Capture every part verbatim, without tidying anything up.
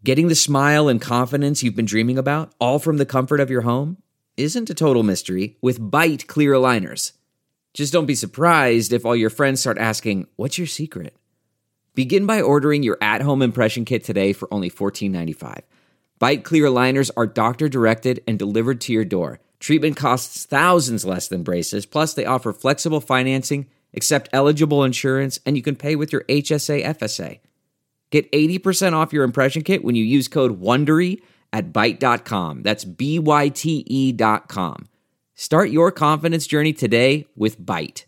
Getting the smile and confidence you've been dreaming about, all from the comfort of your home, isn't a total mystery with Byte clear aligners. Just don't be surprised if all your friends start asking, "What's your secret?" Begin by ordering your at-home impression kit today for only fourteen ninety-five. Byte clear aligners are doctor-directed and delivered to your door. Treatment costs thousands less than braces, plus they offer flexible financing, accept eligible insurance, and you can pay with your H S A F S A. Get eighty percent off your impression kit when you use code WONDERY at byte dot com. That's B Y T E dot com. Start your confidence journey today with Byte.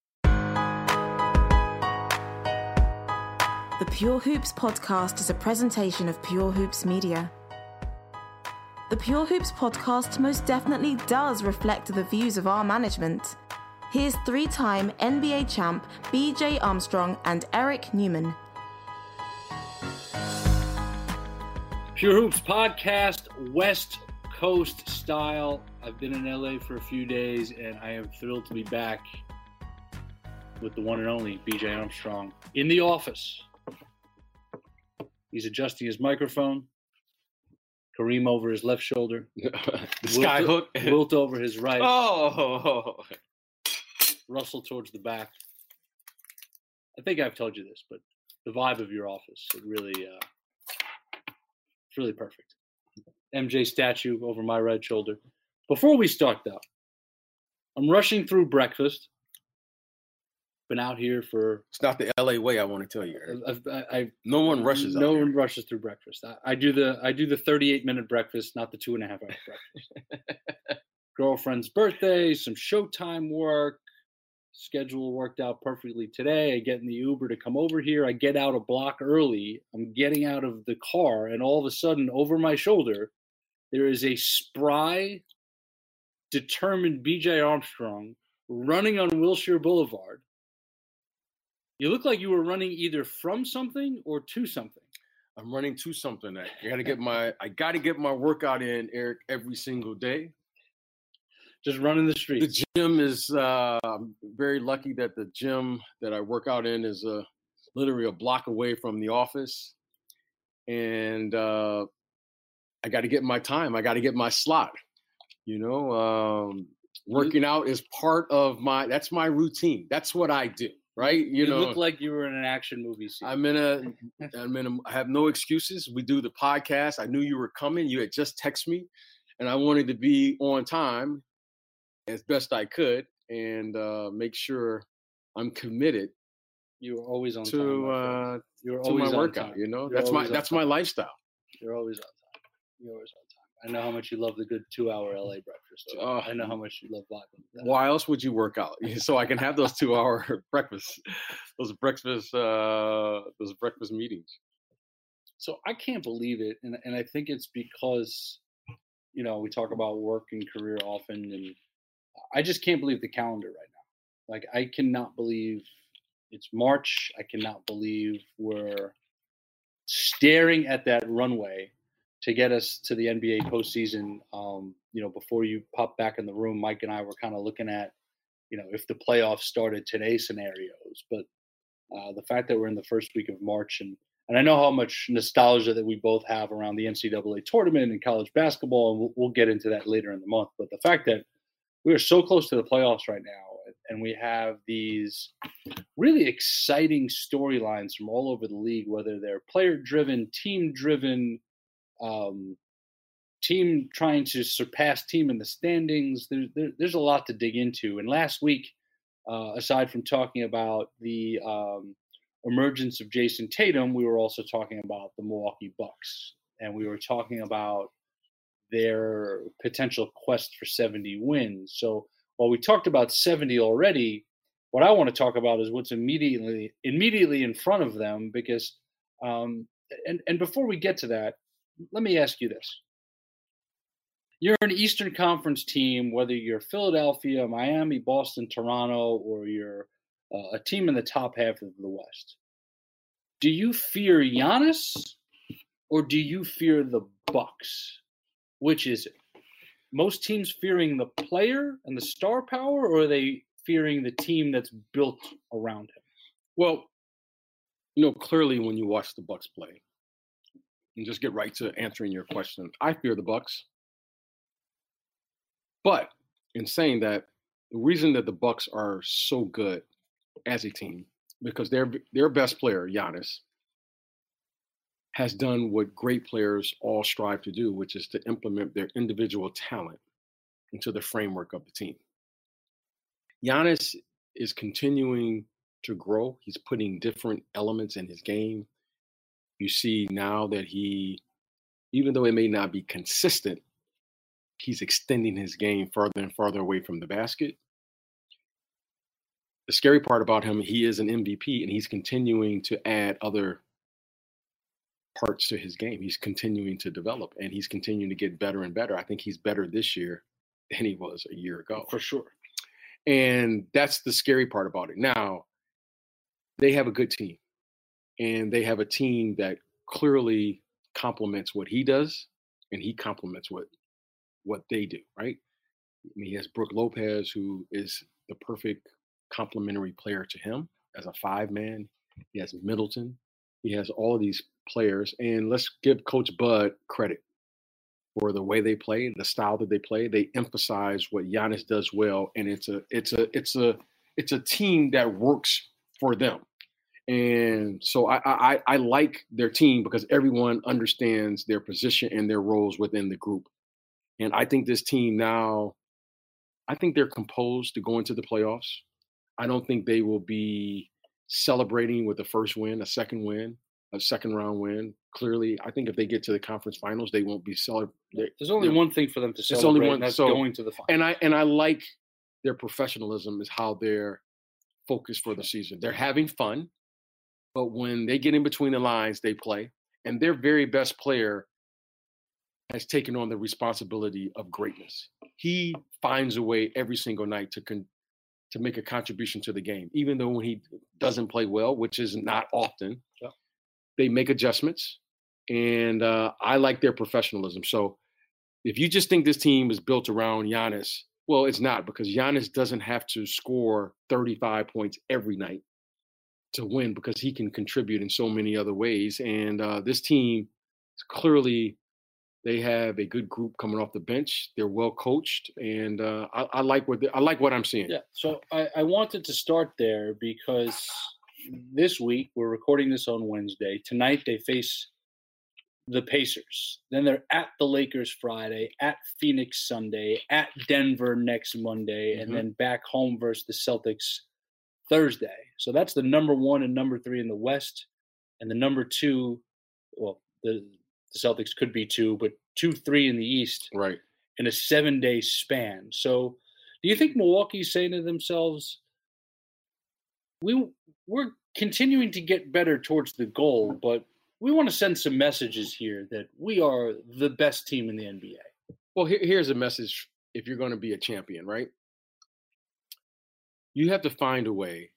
The Pure Hoops podcast is a presentation of Pure Hoops Media. The Pure Hoops podcast most definitely does reflect the views of our management. Here's three-time N B A champ B J Armstrong and Eric Newman. Pure Hoops podcast, West Coast style. I've been in L A for a few days, and I am thrilled to be back with the one and only B J Armstrong in the office. He's adjusting his microphone. Kareem over his left shoulder. Sky hook. Wilt over his right. Oh. Russell towards the back. I think I've told you this, but the vibe of your office, it really, uh, it's really perfect. M J statue over my right shoulder. Before we start, though, I'm rushing through breakfast. Been out here for... It's not the L A way, I want to tell you. I've, I, I, no one rushes No out one here. rushes through breakfast. I, I do the I do the thirty-eight minute breakfast, not the two and a half hour breakfast. Girlfriend's birthday, some Showtime work. Schedule worked out perfectly today. I get in the Uber to come over here. I get out a block early. I'm getting out of the car, and all of a sudden, over my shoulder, there is a spry, determined B J Armstrong running on Wilshire Boulevard. You look like you were running either from something or to something. I'm running to something. I gotta get my I gotta get my workout in, Eric, every single day. Just running the streets. The gym is uh I'm very lucky that the gym that I work out in is uh literally a block away from the office. And uh I gotta get my time. I gotta get my slot. You know, um working out is part of my that's my routine. That's what I do. Right, you, you know, look like you were in an action movie scene. I'm in a, I'm in a, I have no excuses. We do the podcast. I knew you were coming. You had just texted me, and I wanted to be on time as best I could and uh, make sure I'm committed. You were always on to, time. Uh, you were to always my on workout. time. You know, You're that's my that's time. my lifestyle. You're always on time. You're always on time. I know how much you love the good two-hour L A breakfast. Too. Uh, I know how much you love vibing. Why else would you work out? So I can have those two-hour breakfasts, those breakfast, uh, those breakfast meetings. So I can't believe it, and and I think it's because, you know, we talk about work and career often, and I just can't believe the calendar right now. Like, I cannot believe it's March. I cannot believe we're staring at that runway to get us to the N B A postseason. Um, you know, before you pop back in the room, Mike and I were kind of looking at, you know, if the playoffs started today scenarios. But uh, the fact that we're in the first week of March, and, and I know how much nostalgia that we both have around the N C double A tournament and college basketball, and we'll, we'll get into that later in the month. But the fact that we are so close to the playoffs right now, and we have these really exciting storylines from all over the league, whether they're player-driven, team-driven, Um, team trying to surpass team in the standings. There, there, there's a lot to dig into. And last week, uh, aside from talking about the um, emergence of Jason Tatum, we were also talking about the Milwaukee Bucks. And we were talking about their potential quest for seventy wins. So while we talked about seventy already, what I want to talk about is what's immediately immediately in front of them. Because, um, and, and before we get to that, let me ask you this. You're an Eastern Conference team, whether you're Philadelphia, Miami, Boston, Toronto, or you're uh, a team in the top half of the West. Do you fear Giannis or do you fear the Bucks? Which is it? Most teams fearing the player and the star power, or are they fearing the team that's built around him? Well, you know, clearly when you watch the Bucks play, and just get right to answering your question. I fear the Bucks. But in saying that, the reason that the Bucks are so good as a team, because their their best player, Giannis, has done what great players all strive to do, which is to implement their individual talent into the framework of the team. Giannis is continuing to grow. He's putting different elements in his game. You see now that he, even though it may not be consistent, he's extending his game further and further away from the basket. The scary part about him, he is an M V P, and he's continuing to add other parts to his game. He's continuing to develop, and he's continuing to get better and better. I think he's better this year than he was a year ago. For sure. And that's the scary part about it. Now, they have a good team, and they have a team that clearly complements what he does, and he complements what what they do, right? I mean, he has Brook Lopez, who is the perfect complementary player to him as a five-man. He has Middleton. He has all of these players. And let's give Coach Bud credit for the way they play, the style that they play. They emphasize what Giannis does well, and it's a it's a it's a it's a team that works for them. And so I I, I like their team because everyone understands their position and their roles within the group. And I think this team now, I think they're composed to go into the playoffs. I don't think they will be celebrating with a first win, a second win, a second round win. Clearly, I think if they get to the conference finals, they won't be celebrating. There's only one thing for them to celebrate, only one, and that's so, going to the finals. And I and I like their professionalism is how they're focused for the season. They're having fun, but when they get in between the lines, they play. And their very best player has taken on the responsibility of greatness. He finds a way every single night to con- to make a contribution to the game, even though when he doesn't play well, which is not often, yeah. They make adjustments, and uh, I like their professionalism. So if you just think this team is built around Giannis, well, it's not, because Giannis doesn't have to score thirty-five points every night to win, because he can contribute in so many other ways. And uh, this team is clearly, they have a good group coming off the bench. They're well coached, and uh, I, I like what I like what I'm seeing. Yeah. So I, I wanted to start there because this week we're recording this on Wednesday. Tonight they face the Pacers. Then they're at the Lakers Friday, at Phoenix Sunday, at Denver next Monday, mm-hmm. and then back home versus the Celtics Thursday. So that's the number one and number three in the West, and the number two. Well, the The Celtics could be two, but two, three in the East, right? In a seven-day span. So, do you think Milwaukee's saying to themselves, "We we're continuing to get better towards the goal, but we want to send some messages here that we are the best team in the N B A"? Well, here, here's a message: if you're going to be a champion, right? You have to find a way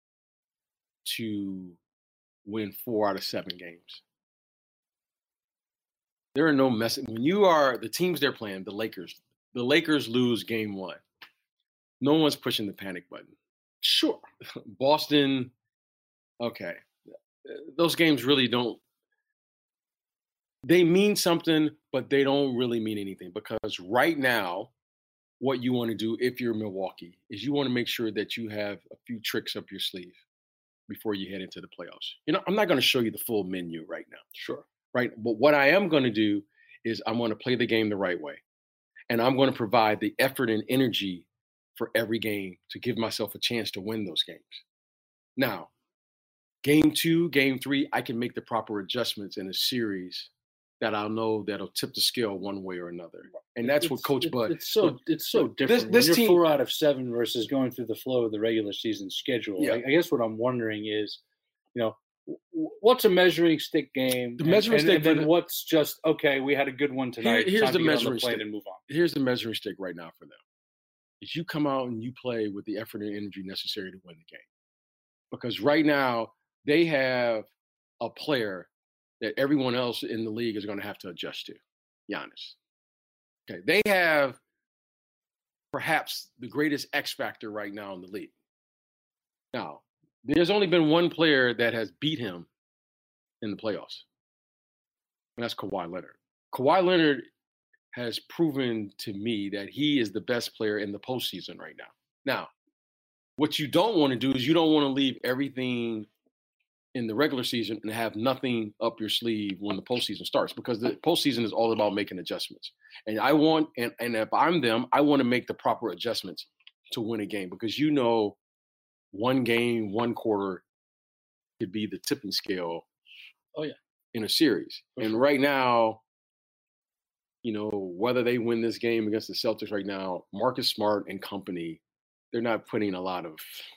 to win four out of seven games. There are no message. When you are the teams they're playing, the Lakers, the Lakers lose game one. No one's pushing the panic button. Sure. Boston, okay. Those games really don't, they mean something, but they don't really mean anything, because right now, what you want to do if you're Milwaukee is you want to make sure that you have a few tricks up your sleeve before you head into the playoffs. You know, I'm not going to show you the full menu right now. Sure. Right. But what I am going to do is I'm going to play the game the right way. And I'm going to provide the effort and energy for every game to give myself a chance to win those games. Now, game two, game three, I can make the proper adjustments in a series that I'll know that'll tip the scale one way or another. And that's it's, what Coach it's, Bud. It's so it's so different. This, this when you're team, four out of seven versus going through the flow of the regular season schedule. Yeah. I, I guess what I'm wondering is, you know, what's a measuring stick game? The measuring and, stick. And then the, what's just, okay, we had a good one tonight. Here, here's the measuring the stick. And move on. Here's the measuring stick right now for them. Is you come out and you play with the effort and energy necessary to win the game. Because right now, they have a player that everyone else in the league is going to have to adjust to, Giannis. Okay, they have perhaps the greatest X factor right now in the league. Now, there's only been one player that has beat him in the playoffs. and that's Kawhi Leonard. Kawhi Leonard has proven to me that he is the best player in the postseason right now. Now, what you don't want to do is you don't want to leave everything in the regular season and have nothing up your sleeve when the postseason starts, because the postseason is all about making adjustments. And I want, and, and if I'm them, I want to make the proper adjustments to win a game, because you know one game, one quarter could be the tipping scale. Oh, yeah. In a series. For and sure. Right now, you know, whether they win this game against the Celtics right now, Marcus Smart and company, they're not putting a lot of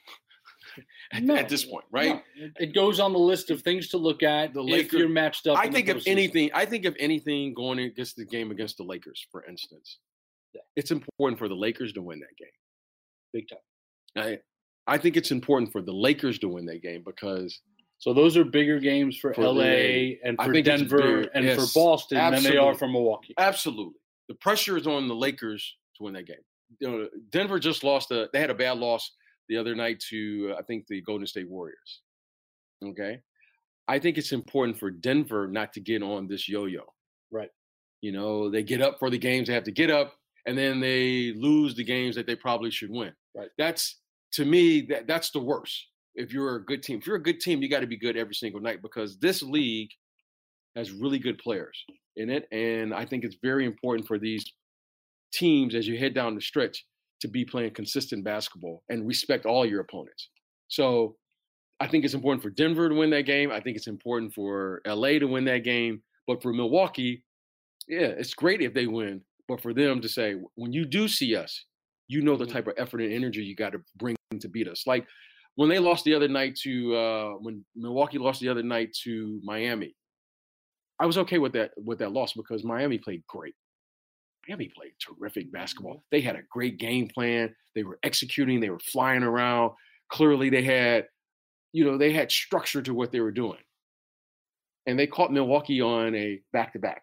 at, no, at this point, right? No. It goes on the list of things to look at the if Lakers, you're matched up. I think if anything, I think if anything, going against the game against the Lakers, for instance, yeah. it's important for the Lakers to win that game. Big time. I, I think it's important for the Lakers to win that game because so those are bigger games for, for L A and for Denver and yes, for Boston absolutely. than they are for Milwaukee. Absolutely. The pressure is on the Lakers to win that game. You know, Denver just lost a they had a bad loss the other night to uh, I think the Golden State Warriors. Okay? I think it's important for Denver not to get on this yo-yo. Right. You know, they get up for the games they have to get up, and then they lose the games that they probably should win. Right. That's to me that that's the worst. If you're a good team, if you're a good team, you got to be good every single night, because this league has really good players in it. And I think it's very important for these teams as you head down the stretch to be playing consistent basketball and respect all your opponents. So I think it's important for Denver to win that game. I think it's important for L A to win that game. But for Milwaukee, yeah, it's great if they win. But for them to say, when you do see us, you know the type of effort and energy you got to bring to beat us. Like, when they lost the other night to uh, when Milwaukee lost the other night to Miami, I was okay with that with that loss because Miami played great. Miami played terrific basketball. They had a great game plan. They were executing. They were flying around. Clearly, they had, you know, they had structure to what they were doing. And they caught Milwaukee on a back-to-back.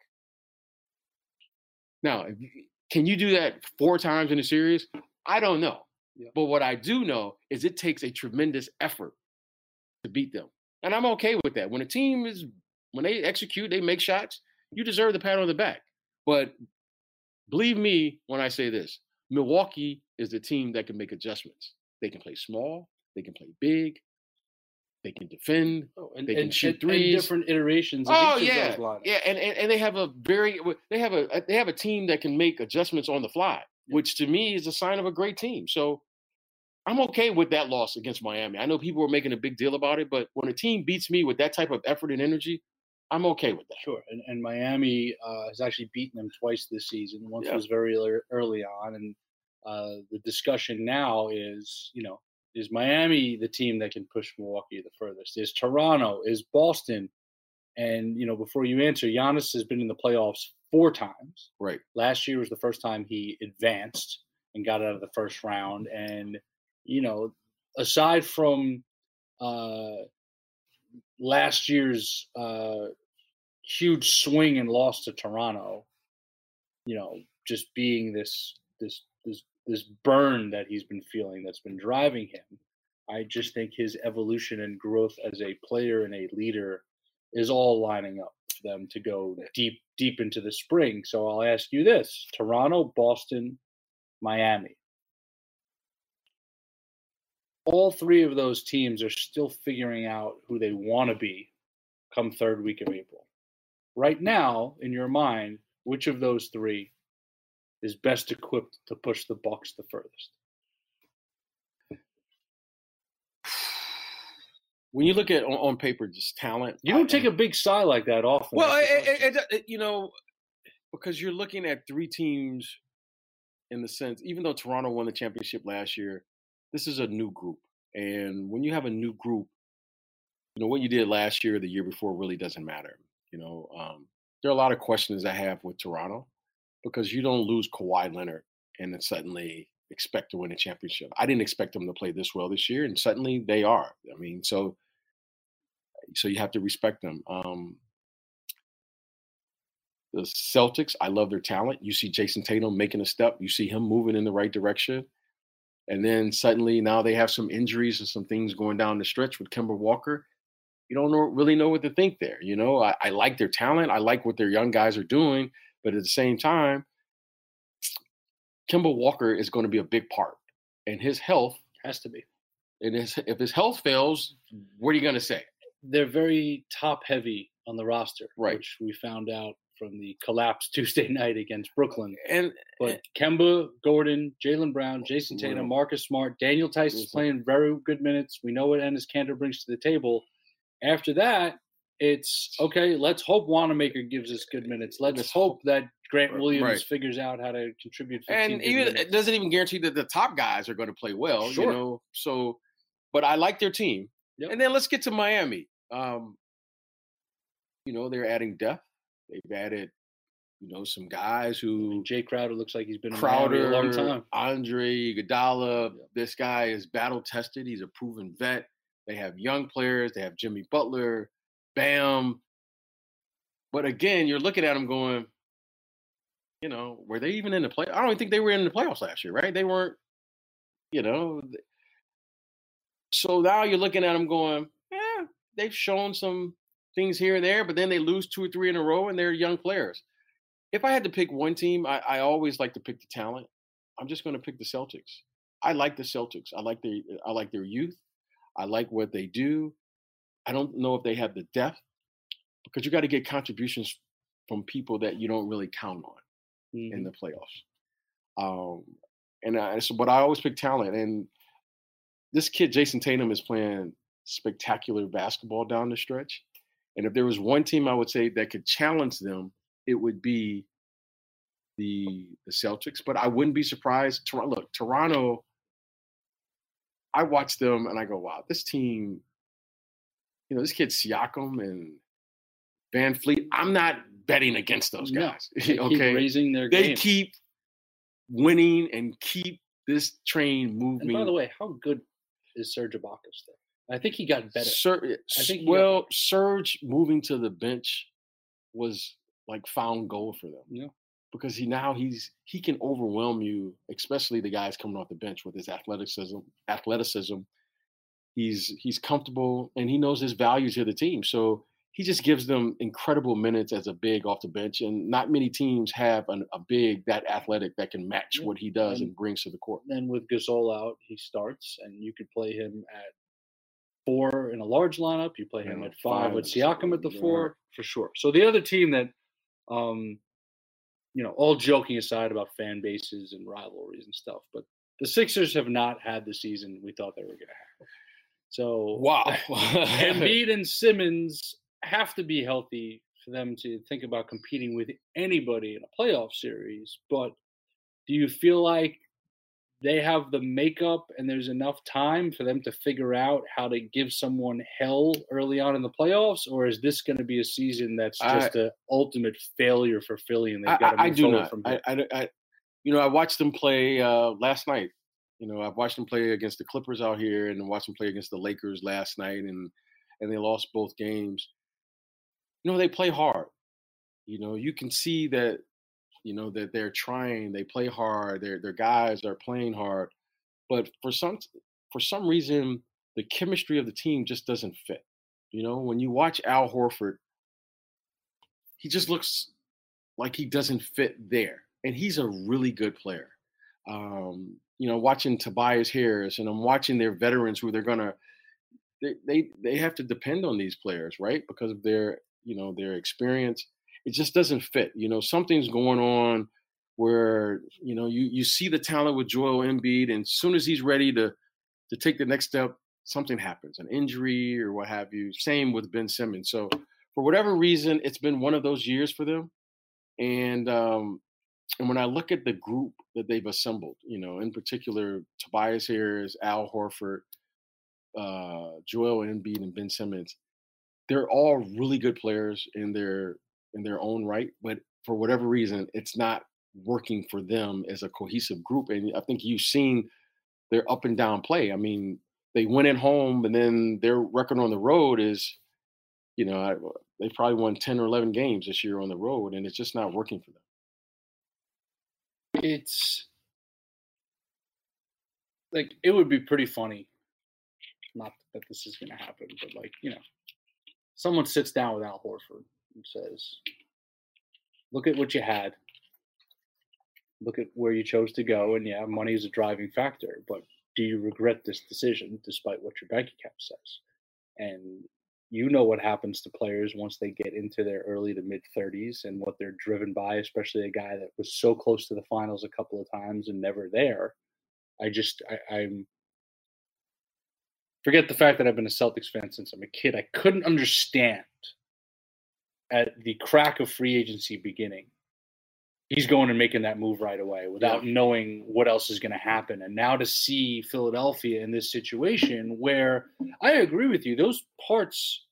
Now, can you do that four times in a series? I don't know. Yeah. But what I do know is it takes a tremendous effort to beat them. And I'm okay with that. When a team is, when they execute, they make shots, you deserve the pat on the back. But believe me when I say this, Milwaukee is the team that can make adjustments. They can play small, they can play big, they can defend, oh, and, they can and, shoot and, threes. And different iterations of oh, each yeah. of those lineups. Yeah, and, and and they have a very they have a they have a team that can make adjustments on the fly, yeah. which to me is a sign of a great team. So I'm okay with that loss against Miami. I know people were making a big deal about it, but when a team beats me with that type of effort and energy, I'm okay with that. Sure. And, and Miami uh, has actually beaten them twice this season. Once yeah. was very early on. And uh, the discussion now is, you know, is Miami the team that can push Milwaukee the furthest? Is Toronto? Is Boston? And, you know, before you answer, Giannis has been in the playoffs four times. Right. Last year was the first time he advanced and got out of the first round. And, you know, aside from uh, last year's uh, huge swing and loss to Toronto, you know, just being this this this this burn that he's been feeling that's been driving him, I just think his evolution and growth as a player and a leader is all lining up for them to go deep deep into the spring. So I'll ask you this: Toronto, Boston, Miami. All three of those teams are still figuring out who they want to be come third week of April. Right now, in your mind, which of those three is best equipped to push the Bucks the furthest? When you look at on, on paper, just talent. You don't I, take a big sigh like that often. Well, it, it, it, it, you know, because you're looking at three teams in the sense, even though Toronto won the championship last year, this is a new group. And when you have a new group, you know, what you did last year or the year before really doesn't matter. You know, um, there are a lot of questions I have with Toronto because you don't lose Kawhi Leonard and then suddenly expect to win a championship. I didn't expect them to play this well this year, and suddenly they are. I mean, so so you have to respect them. Um, the Celtics, I love their talent. You see Jason Tatum making a step. You see him moving in the right direction. And then suddenly now they have some injuries and some things going down the stretch with Kemba Walker. you don't know, really know what to think there. You know, I, I like their talent. I like what their young guys are doing. But at the same time, Kemba Walker is going to be a big part. And his health has to be. And his, if his health fails, what are you going to say? They're very top heavy on the roster, right? Which we found out from the collapse Tuesday night against Brooklyn. And but Kemba, Gordon, Jaylen Brown, Jason Tatum, well, Marcus Smart, Daniel Tyson's playing very good minutes. We know what Enes Kanter brings to the table. After that, it's okay. Let's hope Wanamaker gives us good minutes. Let's hope that Grant Williams right. figures out how to contribute. And even minutes. It doesn't even guarantee that the top guys are going to play well. Sure. You know, so. But I like their team. Yep. And then let's get to Miami. Um, you know, they're adding depth. They've added, you know, some guys who Jay Crowder looks like he's been in Crowder, a long time. Andre Iguodala. Yep. This guy is battle tested. He's a proven vet. They have young players. They have Jimmy Butler, Bam. But again, you're looking at them going, you know, were they even in the play? I don't even think they were in the playoffs last year, right? They weren't, you know. So now you're looking at them going, yeah, they've shown some things here and there, but then they lose two or three in a row, and they're young players. If I had to pick one team, I, I always like to pick the talent. I'm just going to pick the Celtics. I like the Celtics. I like their I like their youth. I like what they do. I don't know if they have the depth because you got to get contributions from people that you don't really count on mm-hmm. in the playoffs. Um, and I, so, but I always pick talent. And this kid, Jason Tatum, is playing spectacular basketball down the stretch. And if there was one team I would say that could challenge them, it would be the the Celtics. But I wouldn't be surprised. Look, Toronto, I watch them and I go, wow, this team, you know, this kid Siakam and Van Fleet, I'm not betting against those guys. No, they okay? keep raising their they game. keep winning and keep this train moving. And by the way, how good is Serge Ibaka still? I think he got better. Ser- I think well, got Serge moving to the bench was like found gold for them. Yeah. Because he now he's he can overwhelm you, especially the guys coming off the bench with his athleticism. Athleticism. He's he's comfortable and he knows his value to the team. So he just gives them incredible minutes as a big off the bench. And not many teams have an, a big that athletic that can match yeah. what he does and, and brings to the court. And with Gasol out, he starts, and you could play him at four in a large lineup. You play him yeah, at five, five with Siakam at the yeah. four for sure. So the other team that, um, you know, all joking aside about fan bases and rivalries and stuff, but the Sixers have not had the season we thought they were going to have. So wow, Embiid and Simmons have to be healthy for them to think about competing with anybody in a playoff series. But do you feel like they have the makeup and there's enough time for them to figure out how to give someone hell early on in the playoffs? Or is this going to be a season that's just an ultimate failure for Philly and they've got to move I, I do forward not. from here? I, I, I, you know, I watched them play uh, last night. You know, I've watched them play against the Clippers out here and watched them play against the Lakers last night, and and they lost both games. You know, they play hard. You know, you can see that, you know, that they're trying, they play hard, their their guys are playing hard. But for some for some reason, the chemistry of the team just doesn't fit. You know, when you watch Al Horford, he just looks like he doesn't fit there. And he's a really good player. Um, you know, watching Tobias Harris, and I'm watching their veterans who they're gonna they, they they have to depend on these players, right? Because of their, you know, their experience. It just doesn't fit. You know, something's going on where, you know, you you see the talent with Joel Embiid, and as soon as he's ready to to take the next step, something happens, an injury or what have you. Same with Ben Simmons. So for whatever reason, it's been one of those years for them. And um, and when I look at the group that they've assembled, you know, in particular, Tobias Harris, Al Horford, uh, Joel Embiid, and Ben Simmons, they're all really good players in their in their own right. But for whatever reason, it's not working for them as a cohesive group. And I think you've seen their up and down play. I mean, they win at home, and then their record on the road is, you know, they probably won ten or eleven games this year on the road, and it's just not working for them. It's like, it would be pretty funny, not that this is going to happen, but like, you know, someone sits down with Al Horford and says, look at what you had. Look at where you chose to go. And yeah, money is a driving factor. But do you regret this decision despite what your bank account says? And you know what happens to players once they get into their early to mid thirties and what they're driven by, especially a guy that was so close to the finals a couple of times and never there. I just, I, I'm, forget the fact that I've been a Celtics fan since I'm a kid. I couldn't understand at the crack of free agency beginning, he's going and making that move right away without yeah. knowing what else is going to happen. And now to see Philadelphia in this situation where I agree with you, those parts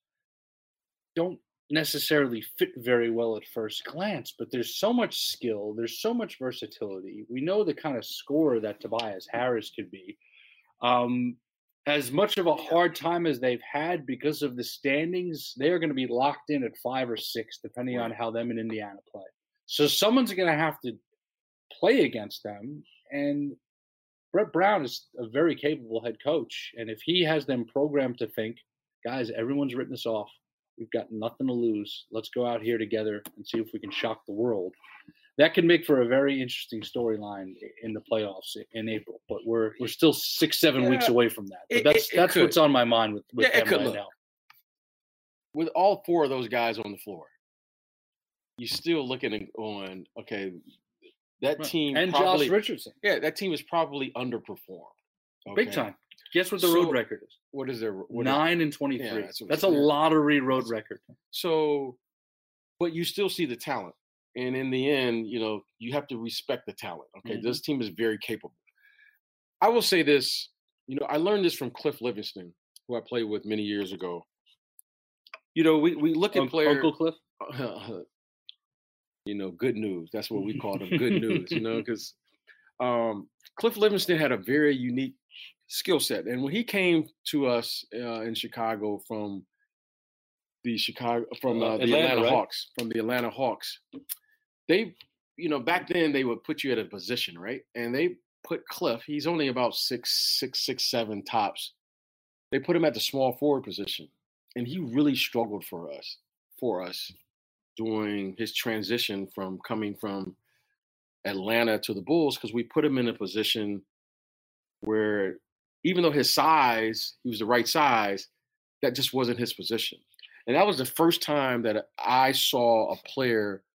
don't necessarily fit very well at first glance, but there's so much skill. There's so much versatility. We know the kind of scorer that Tobias Harris could be. Um, as much of a hard time as they've had because of the standings, they're going to be locked in at five or six, depending right. on how them and Indiana play. So someone's going to have to play against them. And Brett Brown is a very capable head coach. And if he has them programmed to think, guys, everyone's written us off. We've got nothing to lose. Let's go out here together and see if we can shock the world. That can make for a very interesting storyline in the playoffs in April. But we're we're still six, seven yeah, weeks away from that. But it, that's it, it that's could. what's on my mind with, with yeah, them right look. now. With all four of those guys on the floor, you're still looking and going, okay, that right. team and probably, Josh Richardson. Yeah, that team is probably underperformed. Okay? Big time. Guess what the so, road record is? What is their what nine is, and twenty-three? Yeah, that's that's a lottery road record. So, but you still see the talent, and in the end, you know, you have to respect the talent. Okay, mm-hmm. This team is very capable. I will say this. You know, I learned this from Cliff Livingston, who I played with many years ago. You know, we we look at Uncle, players. Uncle Cliff. You know, good news. That's what we call them, good news. You know, because um, Cliff Livingston had a very unique skill set, and when he came to us uh, in Chicago from the Chicago from uh, the Atlanta, Atlanta right? Hawks, from the Atlanta Hawks, they, you know, back then they would put you at a position, right? And they put Cliff. He's only about six, six, six, seven tops. They put him at the small forward position, and he really struggled for us, for us, during his transition from coming from Atlanta to the Bulls, because we put him in a position where, even though his size, he was the right size, that just wasn't his position. And that was the first time that I saw a player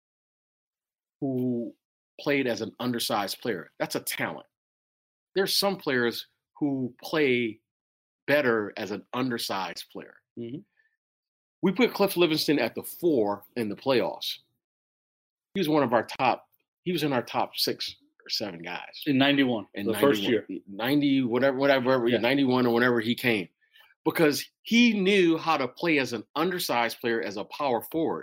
who played as an undersized player. That's a talent. There's some players who play better as an undersized player. Mm-hmm. We put Cliff Livingston at the four in the playoffs. He was one of our top, he was in our top six or seven guys. In ninety-one, in the first year. ninety, whatever, whatever, yeah. ninety-one or whenever he came. Because he knew how to play as an undersized player as a power forward.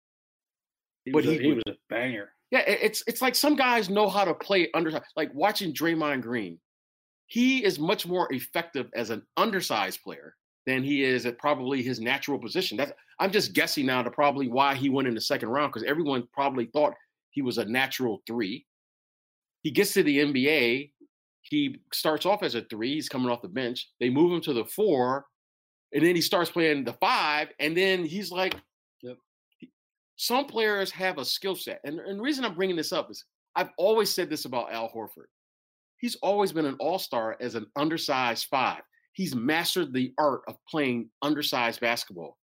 He but was he, a, he was a banger. Yeah, it's it's like some guys know how to play undersized. Like watching Draymond Green. He is much more effective as an undersized player than he is at probably his natural position. That's, I'm just guessing now to probably why he went in the second round, because everyone probably thought he was a natural three. He gets to the N B A. He starts off as a three. He's coming off the bench. They move him to the four, and then he starts playing the five, and then he's like, yep. Some players have a skill set. And, and the reason I'm bringing this up is I've always said this about Al Horford. He's always been an all-star as an undersized five. He's mastered the art of playing undersized basketball.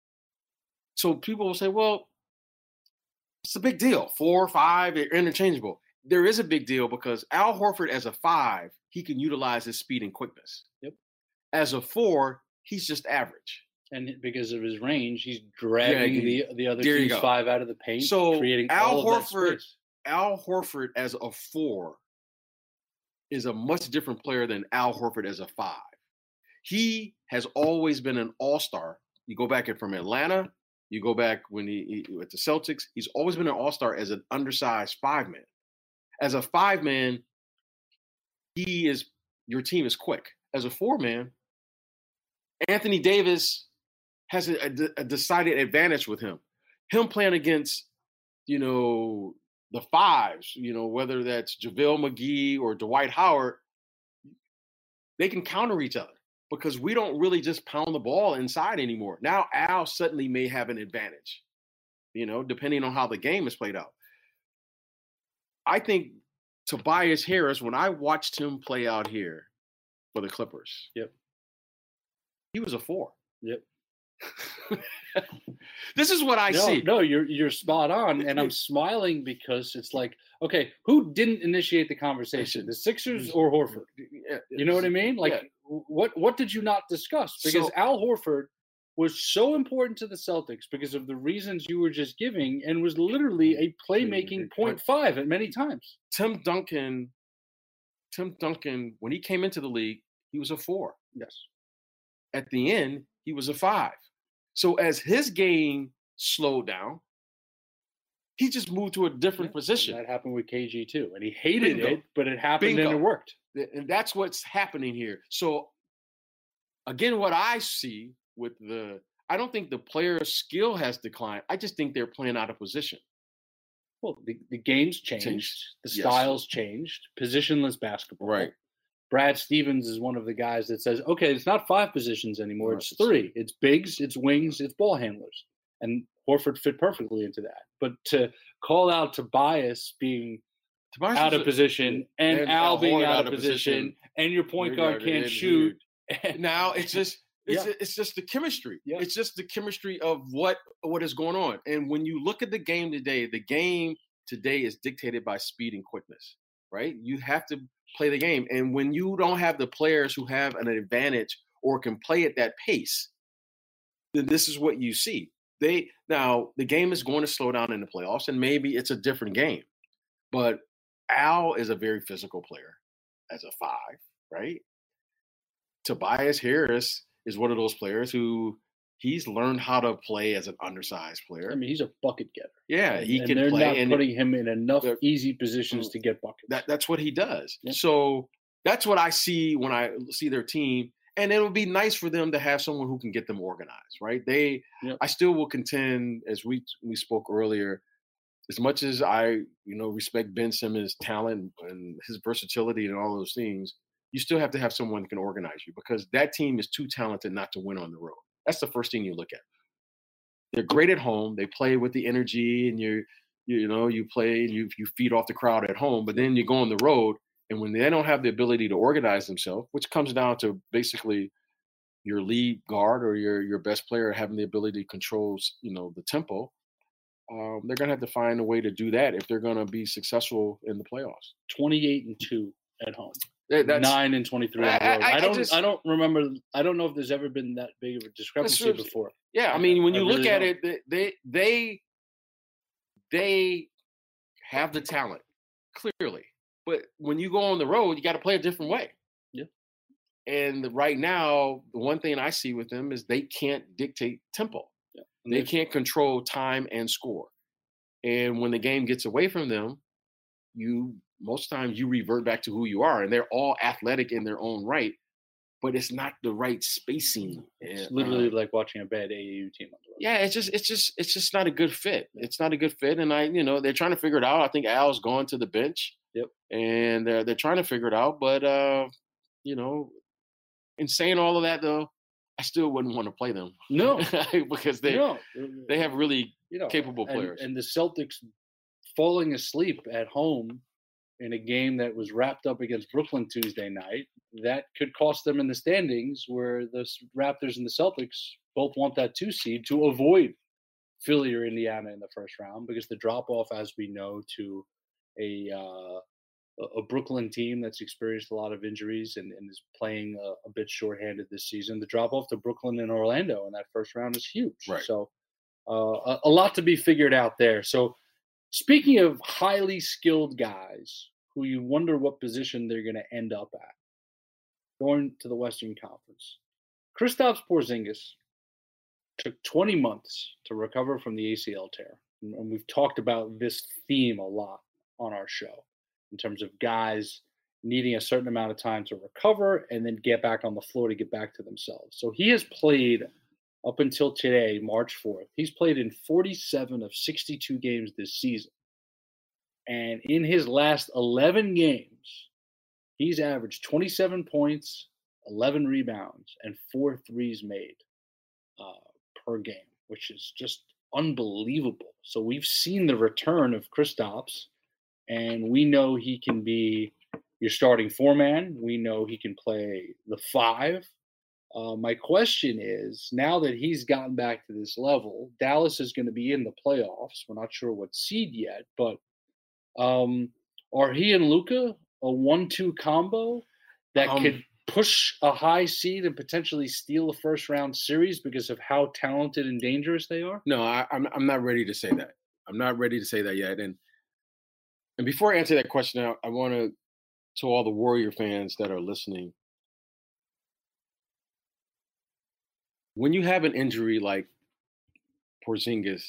So people will say, well, it's a big deal. Four, five, they're interchangeable. There is a big deal because Al Horford as a five, he can utilize his speed and quickness. Yep. As a four, he's just average. And because of his range, he's dragging yeah, he, the, the other team's five out of the paint, so creating Al all of Horford, that space. Al Horford as a four is a much different player than Al Horford as a five. He has always been an all-star. You go back from Atlanta, you go back when he, he at the Celtics, he's always been an all-star as an undersized five-man. As a five-man, he is your team is quick. As a four-man, Anthony Davis has a, a, a decided advantage with him. Him playing against, you know, the fives, you know, whether that's JaVale McGee or Dwight Howard, they can counter each other. because we don't really just pound the ball inside anymore. Now Al suddenly may have an advantage, you know, depending on how the game is played out. I think Tobias Harris, when I watched him play out here for the Clippers, yep, he was a four. Yep. This is what I no, see. No, you're you're spot on, and I'm smiling because it's like, okay, who didn't initiate the conversation, the Sixers or Horford? You know what I mean? Like, yeah. what what did you not discuss? Because so, Al Horford was so important to the Celtics because of the reasons you were just giving, and was literally a playmaking point five at many times. Tim Duncan, Tim Duncan, when he came into the league, he was a four. Yes. At the end, he was a five. So as his game slowed down, he just moved to a different yeah, position. That happened with K G too. And he hated Bingo. it, but it happened Bingo. and it worked. And that's what's happening here. So again, what I see with the, I don't think the player's skill has declined. I just think they're playing out of position. Well, the, the game's changed. changed. The yes. styles changed. Positionless basketball. Right. Brad Stevens is one of the guys that says, okay, it's not five positions anymore. It's three. It's bigs, it's wings, it's ball handlers. And Horford fit perfectly into that. But to call out Tobias being Tobias out of a, position and, and Al being out, out of position, position and your point guard can't shoot. Now it's just it's, yeah. it's just the chemistry. Yeah. It's just the chemistry of what, what is going on. And when you look at the game today, the game today is dictated by speed and quickness, right? You have to play the game. And when you don't have the players who have an advantage or can play at that pace, then this is what you see. They now the game is going to slow down in the playoffs, and maybe it's a different game. But Al is a very physical player as a five, right? Tobias Harris is one of those players who he's learned how to play as an undersized player. I mean, he's a bucket getter. Yeah, he and can they're play. They're not and putting him in enough easy positions to get buckets. That, that's what he does. Yeah. So that's what I see when I see their team. And it would be nice for them to have someone who can get them organized, right? They, yep. I still will contend, as we we spoke earlier, as much as I, you know, respect Ben Simmons' talent and his versatility and all those things, you still have to have someone who can organize you because that team is too talented not to win on the road. That's the first thing you look at. They're great at home. They play with the energy, and you, you know, you play and you you feed off the crowd at home. But then you go on the road. And when they don't have the ability to organize themselves, which comes down to basically your lead guard or your your best player having the ability to control, you know, the tempo, um, they're going to have to find a way to do that if they're going to be successful in the playoffs. twenty-eight and two at home. That's, Nine and twenty-three on the road. I, I, I don't. I, just, I don't remember. I don't know if there's ever been that big of a discrepancy before. Yeah, I mean, when you I look really at don't. it, they they they have the talent clearly. But when you go on the road, you got to play a different way. Yeah. And right now, the one thing I see with them is they can't dictate tempo. Yeah. They can't control time and score. And when the game gets away from them, you most times you revert back to who you are. And they're all athletic in their own right, but it's not the right spacing. It's literally uh, like watching a bad A A U team on the road. Yeah, it's just it's just it's just not a good fit. It's not a good fit. And I, you know, they're trying to figure it out. I think Al's gone to the bench. Yep. And they're they're trying to figure it out. But uh, you know, in saying all of that though, I still wouldn't want to play them. No. because they no. they have really you know, capable and, players. And the Celtics falling asleep at home in a game that was wrapped up against Brooklyn Tuesday night, that could cost them in the standings where the Raptors and the Celtics both want that two seed to avoid Philly or Indiana in the first round, because the drop off, as we know, to a uh, a Brooklyn team that's experienced a lot of injuries and, and is playing a, a bit shorthanded this season. The drop off to Brooklyn and Orlando in that first round is huge. Right. So uh, a, a lot to be figured out there. So speaking of highly skilled guys who you wonder what position they're going to end up at, going to the Western Conference, Kristaps Porzingis took twenty months to recover from the A C L tear. And we've talked about this theme a lot on our show in terms of guys needing a certain amount of time to recover and then get back on the floor to get back to themselves. So he has played up until today, March fourth. He's played in forty-seven of sixty-two games this season. And in his last eleven games, he's averaged twenty-seven points, eleven rebounds, and four threes made uh, per game, which is just unbelievable. So we've seen the return of Kristaps, and we know he can be your starting four-man. We know he can play the five. Uh, my question is, now that he's gotten back to this level, Dallas is going to be in the playoffs. We're not sure what seed yet, but um, are he and Luka a one two combo that um, could push a high seed and potentially steal a first-round series because of how talented and dangerous they are? No, I, I'm I'm not ready to say that. I'm not ready to say that yet. And and before I answer that question, I, I want to, to all the Warrior fans that are listening, when you have an injury like Porzingis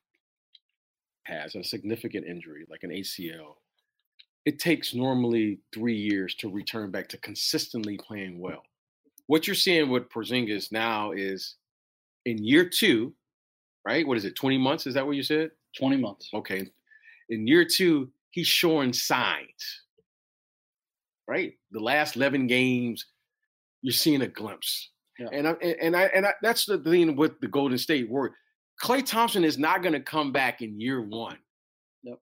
has, a significant injury like an A C L, it takes normally three years to return back to consistently playing well. What you're seeing with Porzingis now is in year two, right? What is it, twenty months? Is that what you said? twenty months. Okay. In year two, he's showing signs, right? The last eleven games, you're seeing a glimpse. Yeah. And I and I and I, that's the thing with the Golden State Warriors. Klay Thompson is not going to come back in year one. Yep.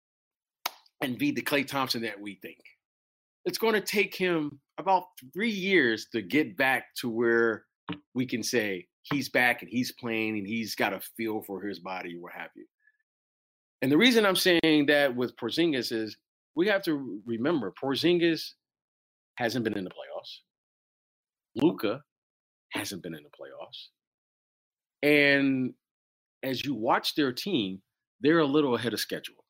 And be the Klay Thompson that we think. It's going to take him about three years to get back to where we can say he's back and he's playing and he's got a feel for his body, what have you. And the reason I'm saying that with Porzingis is we have to remember Porzingis hasn't been in the playoffs. Luka hasn't been in the playoffs. And as you watch their team, they're a little ahead of schedule.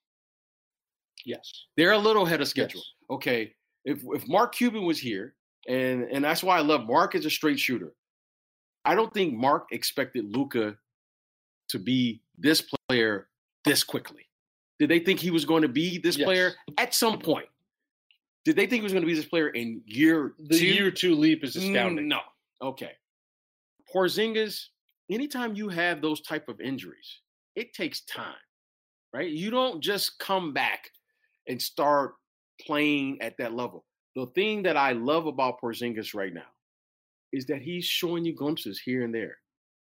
Yes. They're a little ahead of schedule. Yes. Okay. If if Mark Cuban was here, and, and that's why I love Mark as a straight shooter. I don't think Mark expected Luka to be this player this quickly. Did they think he was going to be this yes. player at some point? Did they think he was going to be this player in year the two? The year two leap is astounding. No. Okay. Porzingis, anytime you have those type of injuries, it takes time, right? You don't just come back and start playing at that level. The thing that I love about Porzingis right now is that he's showing you glimpses here and there.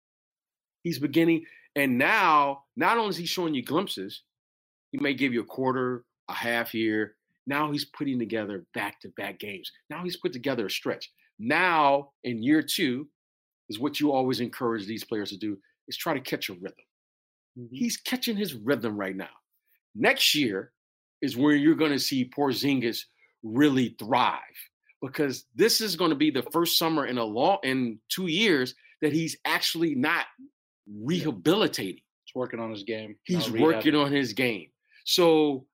He's beginning, and now, not only is he showing you glimpses, he may give you a quarter, a half here. Now he's putting together back-to-back games. Now he's put together a stretch. Now, in year two, is what you always encourage these players to do, is try to catch a rhythm. Mm-hmm. He's catching his rhythm right now. Next year is where you're going to see Porzingis really thrive, because this is going to be the first summer in a long in two years that he's actually not rehabilitating. He's working on his game. He's working on his game. So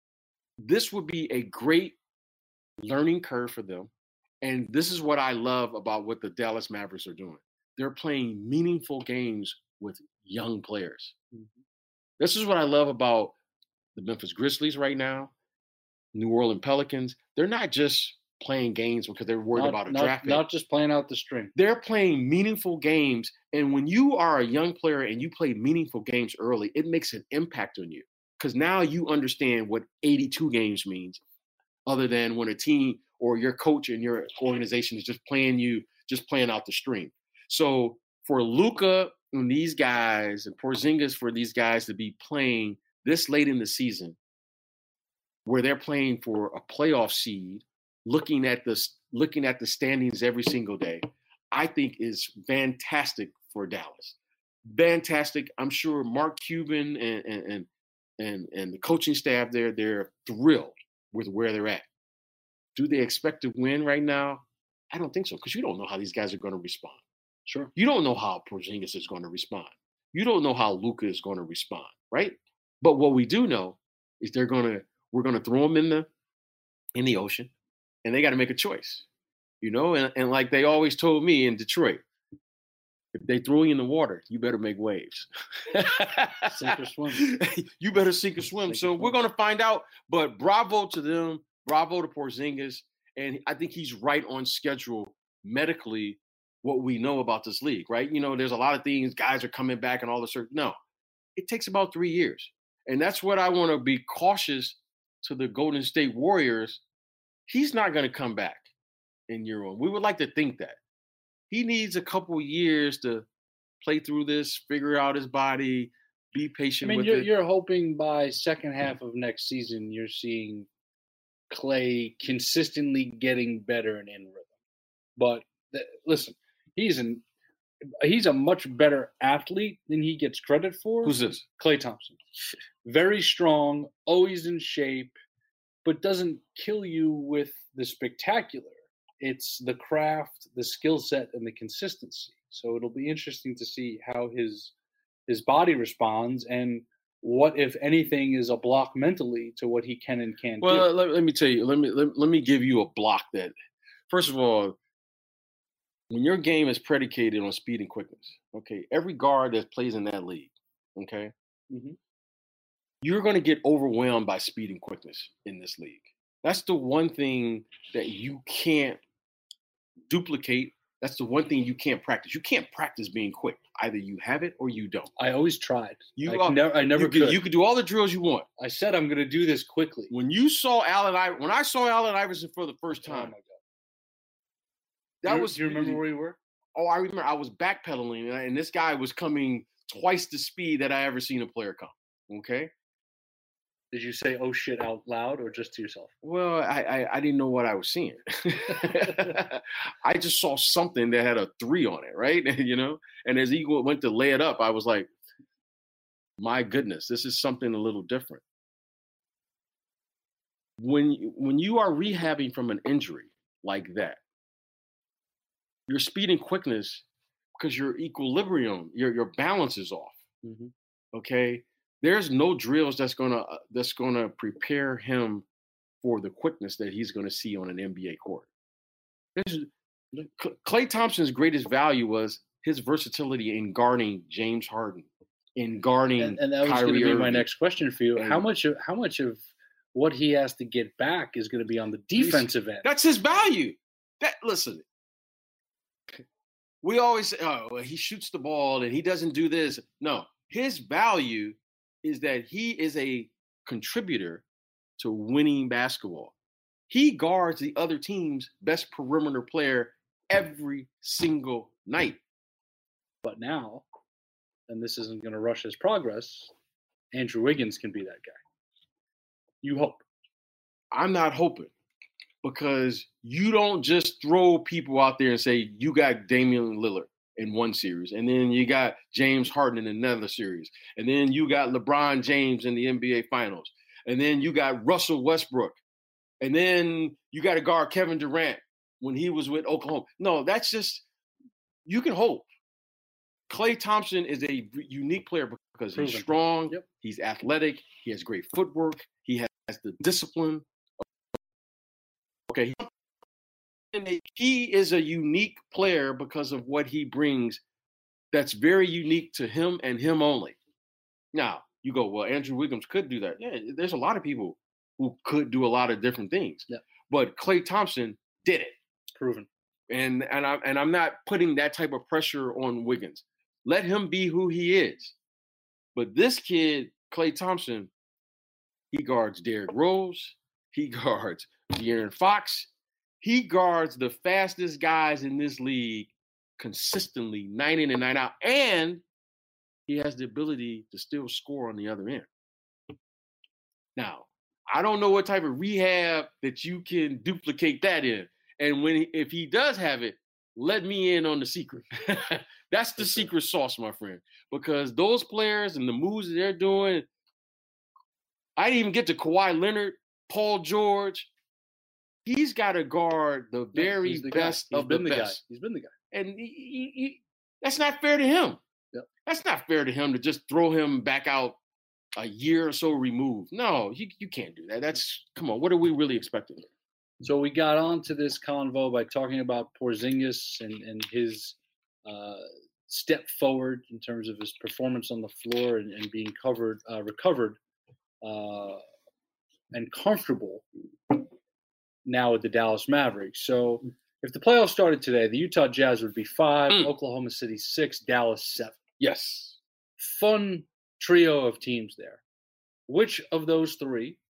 this would be a great learning curve for them. And this is what I love about what the Dallas Mavericks are doing. They're playing meaningful games with young players. Mm-hmm. This is what I love about the Memphis Grizzlies right now, New Orleans Pelicans. They're not just playing games because they're worried not, about a not, draft pick. Not just playing out the string. They're playing meaningful games. And when you are a young player and you play meaningful games early, it makes an impact on you, because now you understand what eighty-two games means, other than when a team or your coach and your organization is just playing you, just playing out the string. So for Luka and these guys and Porzingis, for these guys to be playing this late in the season, where they're playing for a playoff seed, looking at the looking at the standings every single day, I think is fantastic for Dallas. Fantastic. I'm sure Mark Cuban and and and and the coaching staff there, they're thrilled with where they're at. Do they expect to win right now? I don't think so, because you don't know how these guys are going to respond. Sure. You don't know how Porzingis is going to respond. You don't know how Luka is going to respond, right? But what we do know is they're going to we're going to throw them in the in the ocean, and they got to make a choice, you know. And, and like they always told me in Detroit, if they throw you in the water, you better make waves. Sink or swim. You better sink or swim. Sink so or swim. We're going to find out. But bravo to them. Bravo to Porzingis. And I think he's right on schedule medically, what we know about this league, right? You know, there's a lot of things, guys are coming back and all this. No, it takes about three years. And that's what I want to be cautious to the Golden State Warriors. He's not going to come back in year one. We would like to think that. He needs a couple years to play through this, figure out his body, be patient I mean, with you're, it. you're hoping by second half of next season you're seeing Klay consistently getting better and in rhythm. But th- listen, he's an he's a much better athlete than he gets credit for. Who's this? Klay Thompson. Very strong, always in shape, but doesn't kill you with the spectacular. It's the craft, the skill set, and the consistency. So it'll be interesting to see how his his body responds and what, if anything, is a block mentally to what he can and can't well, do. Let, let me tell you. Let me let, let me give you a block that. First of all, when your game is predicated on speed and quickness, okay, every guard that plays in that league, okay, Mm-hmm. you're going to get overwhelmed by speed and quickness in this league. That's the one thing that you can't duplicate. That's the one thing you can't practice. You can't practice being quick. Either you have it or you don't. I always tried. You I, are, never, I never you could. could. You could do all the drills you want. I said I'm going to do this quickly. When you saw Allen, I when I saw Allen Iverson for the first Oh my time, god! that you, was. Do you remember where you were? Oh, I remember. I was backpedaling, and this guy was coming twice the speed that I ever seen a player come. Okay. Did you say "oh shit" out loud or just to yourself? Well, I, I, I didn't know what I was seeing. I just saw something that had a three on it, right? You know, and as he went to lay it up, I was like, my goodness, this is something a little different. When, when you are rehabbing from an injury like that, your speed and quickness, because your equilibrium, your, your balance is off, Mm-hmm. okay? There's no drills that's gonna uh, that's gonna prepare him for the quickness that he's gonna see on an N B A court. There's, Klay Thompson's greatest value was his versatility in guarding James Harden, in guarding And, and that was Kyrie going to be Irving. my next question for you. And- How much of how much of what he has to get back is going to be on the defensive end? That's his value. That listen, we always say, oh, well, he shoots the ball and he doesn't do this. No, his value is that he is a contributor to winning basketball. He guards the other team's best perimeter player every single night. But now, and this isn't going to rush his progress, Andrew Wiggins can be that guy. You hope. I'm not hoping, because you don't just throw people out there and say, you got Damian Lillard in one series, and then you got James Harden in another series, and then you got LeBron James in the N B A Finals, and then you got Russell Westbrook, and then you got to guard Kevin Durant when he was with Oklahoma. No, that's just, you can hope. Klay Thompson is a unique player because Proven. he's strong, Yep. he's athletic, he has great footwork, he has the discipline. Okay, he is a unique player because of what he brings that's very unique to him and him only. Now, you go, well, Andrew Wiggins could do that. Yeah, there's a lot of people who could do a lot of different things. Yeah. But Klay Thompson did it. Proven. And and I'm and I'm not putting that type of pressure on Wiggins. Let him be who he is. But this kid, Klay Thompson, he guards Derrick Rose, he guards De'Aaron Fox, he guards the fastest guys in this league consistently, night in and night out, and he has the ability to still score on the other end. Now, I don't know what type of rehab that you can duplicate that in. And when he, if he does have it, let me in on the secret. That's the secret sauce, my friend. Because those players and the moves that they're doing, I didn't even get to Kawhi Leonard, Paul George. He's got to guard the very He's the best guy. He's of the been the best. guy. He's been the guy. And he, he, he, that's not fair to him. Yep. That's not fair to him to just throw him back out a year or so removed. No, you, you can't do that. That's, come on, what are we really expecting here? So we got onto this convo by talking about Porzingis and, and his uh, step forward in terms of his performance on the floor and, and being covered, uh, recovered uh, and comfortable now with the Dallas Mavericks. So if the playoffs started today, the Utah Jazz would be five, Mm. Oklahoma City six, Dallas seven. Yes. Fun trio of teams there. Which of those three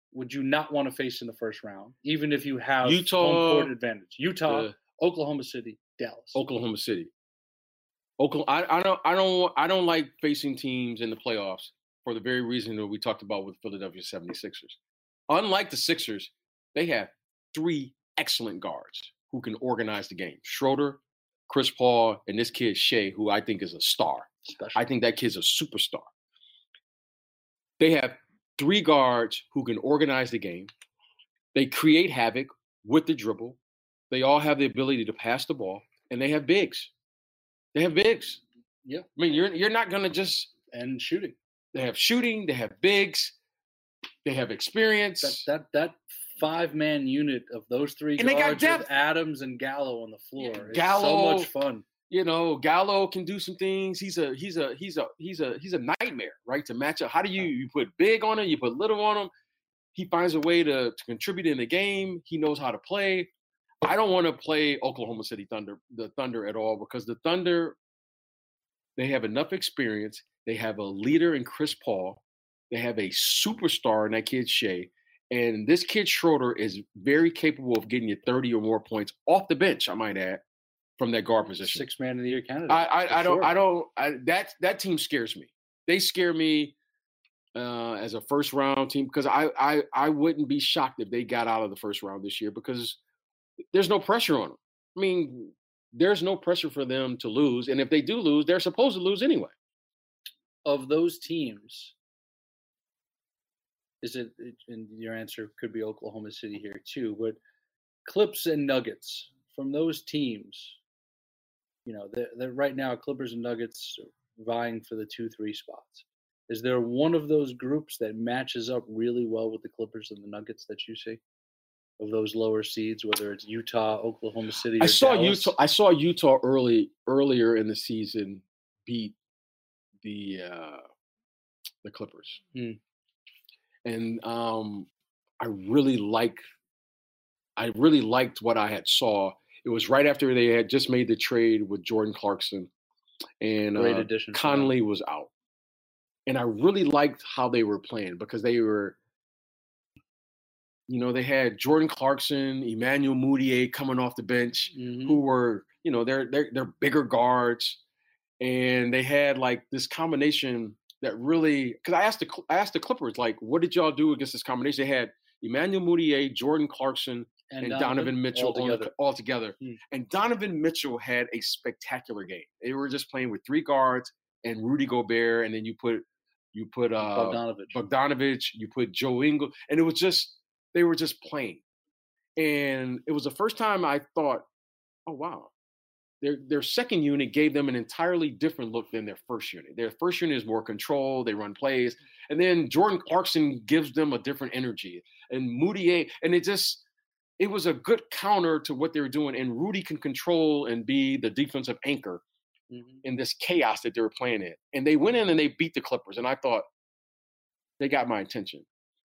would you not want to face in the first round, even if you have Utah, home court advantage? Utah, uh, Oklahoma City, Dallas. Oklahoma City. Oklahoma. I, I don't. I don't. I don't like facing teams in the playoffs for the very reason that we talked about with Philadelphia seventy-sixers. Unlike the Sixers, they have three excellent guards who can organize the game. Schroeder, Chris Paul, and this kid Shea, who I think is a star. Special. I think that kid's a superstar. They have three guards who can organize the game. They create havoc with the dribble. They all have the ability to pass the ball, and they have bigs. They have bigs. Yeah. I mean, you're you're not gonna just and shooting. They have shooting. They have bigs. They have experience. That that that five man unit of those three and guards they got depth. With Adams and Gallo on the floor. Yeah, it's Gallo, so much fun. You know, Gallo can do some things. He's a he's a he's a he's a he's a nightmare, right? To match up. How do you you put big on him? You put little on him. He finds a way to, to contribute in the game. He knows how to play. I don't want to play Oklahoma City Thunder, the Thunder at all, because the Thunder, they have enough experience. They have a leader in Chris Paul. They have a superstar in that kid Shea. And this kid Schroeder is very capable of getting you thirty or more points off the bench, I might add, from that guard position. Six man of the year candidate. I I, I don't sure. I don't I, that that team scares me. They scare me uh, as a first round team because I, I I wouldn't be shocked if they got out of the first round this year because there's no pressure on them. I mean, there's no pressure for them to lose, and if they do lose, they're supposed to lose anyway. Of those teams, is it? And your answer could be Oklahoma City here too, but Clips and Nuggets from those teams. You know, they're, they're right now Clippers and Nuggets vying for the two, three spots. Is there one of those groups that matches up really well with the Clippers and the Nuggets that you see of those lower seeds, whether it's Utah, Oklahoma City, or I saw Dallas? Utah. I saw Utah early earlier in the season beat the uh, the Clippers, hmm. and um, I really like. I really liked what I had saw. It was right after they had just made the trade with Jordan Clarkson, and Great uh, addition. Conley was out. And I really liked how they were playing because they were, you know, they had Jordan Clarkson, Emmanuel Mudiay coming off the bench, mm-hmm. who were, you know, they're they're they're bigger guards, and they had like this combination that really. Because I asked the I asked the Clippers like, what did y'all do against this combination? They had Emmanuel Mudiay, Jordan Clarkson, and, and Donovan, Donovan Mitchell all together. All together. Hmm. And Donovan Mitchell had a spectacular game. They were just playing with three guards and Rudy Gobert, and then you put you put uh, Bogdanovich. Bogdanovich, you put Joe Ingles, and it was just they were just playing. And it was the first time I thought, oh wow, their their second unit gave them an entirely different look than their first unit. Their first unit is more control, they run plays, and then Jordan Clarkson gives them a different energy, and Mudiay, and it just. It was a good counter to what they were doing, and Rudy can control and be the defensive anchor mm-hmm. in this chaos that they were playing in. And they went in and they beat the Clippers, and I thought, they got my attention.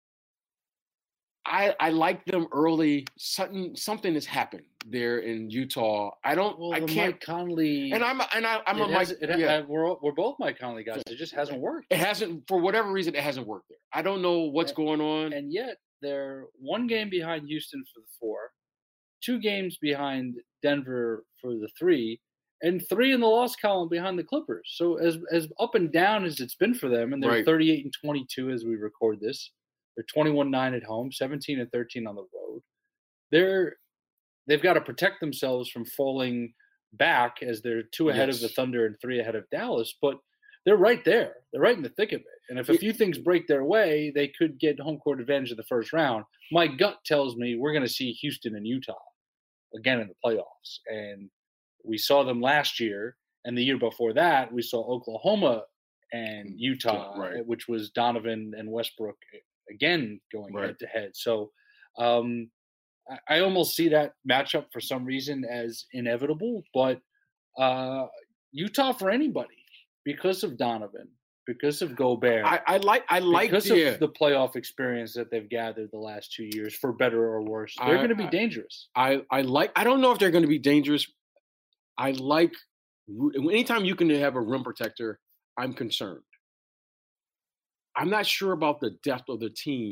I I liked them early. Something something has happened there in Utah. I don't. Well, I can't. Mike Conley. And I'm and I, I'm a Mike. It, yeah. We're we're both Mike Conley guys. It just hasn't worked. It hasn't for whatever reason. It hasn't worked there. I don't know what's and, going on. And yet. They're one game behind Houston for the four, two games behind Denver for the three, and three in the loss column behind the Clippers. So as as up and down as it's been for them, and they're right. thirty-eight and twenty-two as we record this. They're twenty-one nine at home, seventeen and thirteen on the road. They're they've got to protect themselves from falling back as they're two ahead yes. of the Thunder and three ahead of Dallas, but they're right there. They're right in the thick of it. And if a few things break their way, they could get home court advantage in the first round. My gut tells me we're going to see Houston and Utah again in the playoffs. And we saw them last year. And the year before that, we saw Oklahoma and Utah, right. which was Donovan and Westbrook again going right. head to head. So um, I, I almost see that matchup for some reason as inevitable. But uh, Utah for anybody. Because of Donovan, because of Gobert, I, I like I like because the, of the playoff experience that they've gathered the last two years, for better or worse, they're going to be dangerous. I, I like. I don't know if they're going to be dangerous. I like anytime you can have a rim protector. I'm concerned. I'm not sure about the depth of the team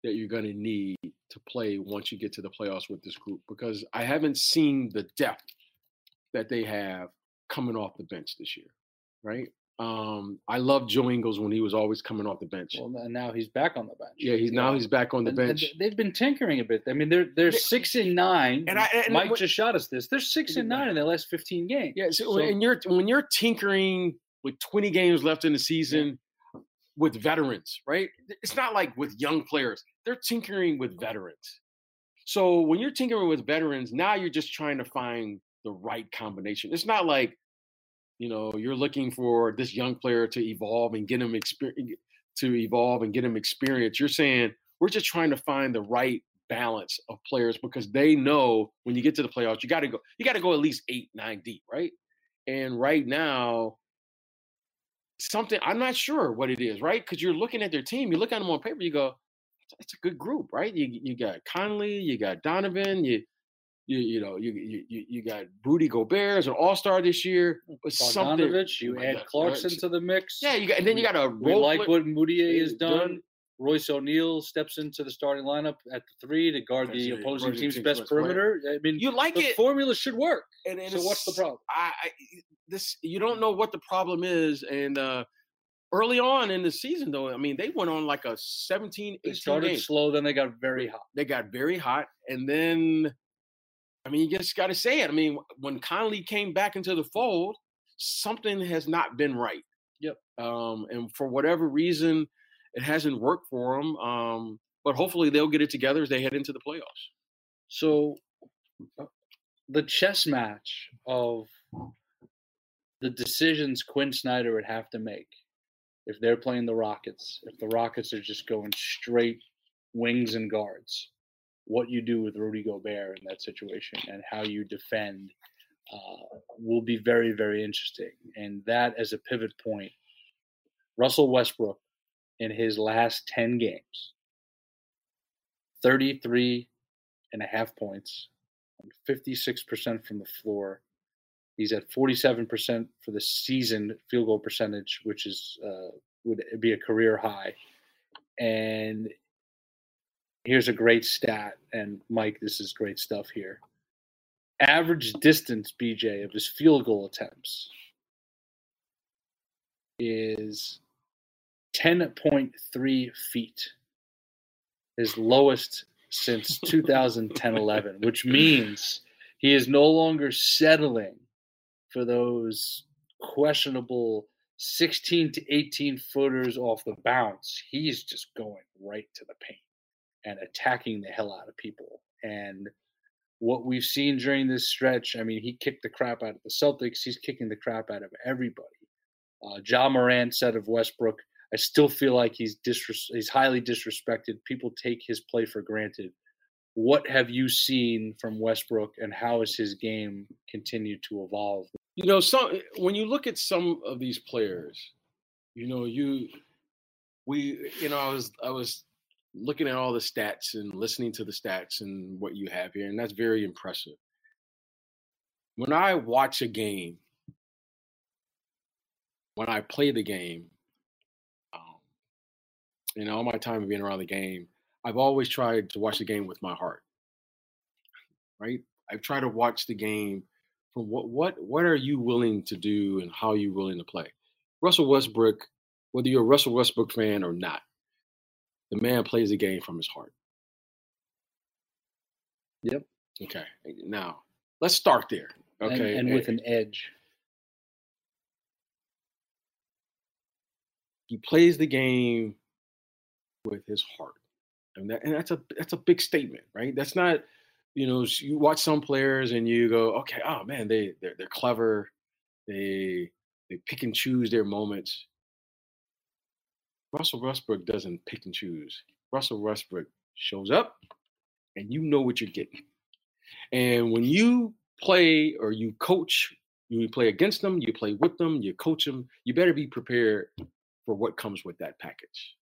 that you're going to need to play once you get to the playoffs with this group, because I haven't seen the depth that they have coming off the bench this year, right? Um, I loved Joe Ingles when he was always coming off the bench. Well, and now he's back on the bench. Yeah, he's now he's back on the and, bench. And they've been tinkering a bit. I mean, they're they're six and nine. And I, and Mike what, just shot us this. They're six and nine in their last fifteen games. Yeah, so, so and you're when you're tinkering with twenty games left in the season yeah. with veterans, right? It's not like with young players. They're tinkering with veterans. So when you're tinkering with veterans, now you're just trying to find the right combination. It's not like, you know, you're looking for this young player to evolve and get him experience, to evolve and get him experience. You're saying we're just trying to find the right balance of players, because they know when you get to the playoffs, you got to go, you got to go at least eight, nine deep, right? And right now, something I'm not sure what it is, right? Because you're looking at their team, you look at them on paper, you go, it's a good group, right? You you got Conley, you got Donovan, you. You you know you you you got Rudy Gobert as an All-Star this year. Bogdanovich, you add Clarkson to the mix. Yeah, you got and then you got a we like play. What Moutier has done. done. Royce O'Neal steps into the starting lineup at the three to guard the yeah, opposing team's best, best perimeter. Player. I mean, you like the it. formula should work. And, and so what's the problem? I, I this you don't know what the problem is, and uh, early on in the season, though, I mean, they went on like a seventeen, eighteen They started games. slow, then they got very hot. They got very hot, and then. I mean, you just got to say it. I mean, when Conley came back into the fold, something has not been right. Yep. Um, and for whatever reason, it hasn't worked for them. Um, but hopefully they'll get it together as they head into the playoffs. So the chess match of the decisions Quinn Snyder would have to make if they're playing the Rockets, if the Rockets are just going straight wings and guards, what you do with Rudy Gobert in that situation and how you defend uh, will be very, very interesting. And that as a pivot point, Russell Westbrook in his last ten games, thirty-three and a half points, fifty-six percent from the floor. He's at forty-seven percent for the season field goal percentage, which is uh, would be a career high. And here's a great stat, and Mike, this is great stuff here. Average distance, B J, of his field goal attempts is ten point three feet, his lowest since two thousand ten eleven, which means he is no longer settling for those questionable sixteen to eighteen footers off the bounce. He's just going right to the paint and attacking the hell out of people. And what we've seen during this stretch, I mean, he kicked the crap out of the Celtics. He's kicking the crap out of everybody. Uh, Ja Morant said of Westbrook, I still feel like he's disres- he's highly disrespected. People take his play for granted. What have you seen from Westbrook, and how has his game continued to evolve? You know, some when you look at some of these players, you know, you we you know, I was I was looking at all the stats and listening to the stats and what you have here, and that's very impressive. When I watch a game, when I play the game, um, you know, all my time being around the game, I've always tried to watch the game with my heart, right? I've tried to watch the game from what what what are you willing to do and how are you willing to play. Russell Westbrook, whether you're a Russell Westbrook fan or not, the man plays the game from his heart. Yep. Okay. Now, let's start there. Okay. And, and with an edge. He plays the game with his heart. And, that, and that's a that's a big statement, right? That's not, you know, you watch some players and you go, okay, oh man, they they're, they're clever. They they pick and choose their moments. Russell Westbrook doesn't pick and choose. Russell Westbrook shows up and you know what you're getting. And when you play or you coach, you play against them, you play with them, you coach them, you better be prepared for what comes with that package.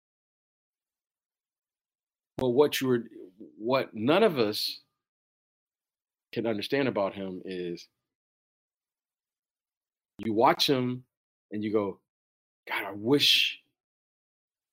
But what you're, what none of us can understand about him is you watch him and you go, God, I wish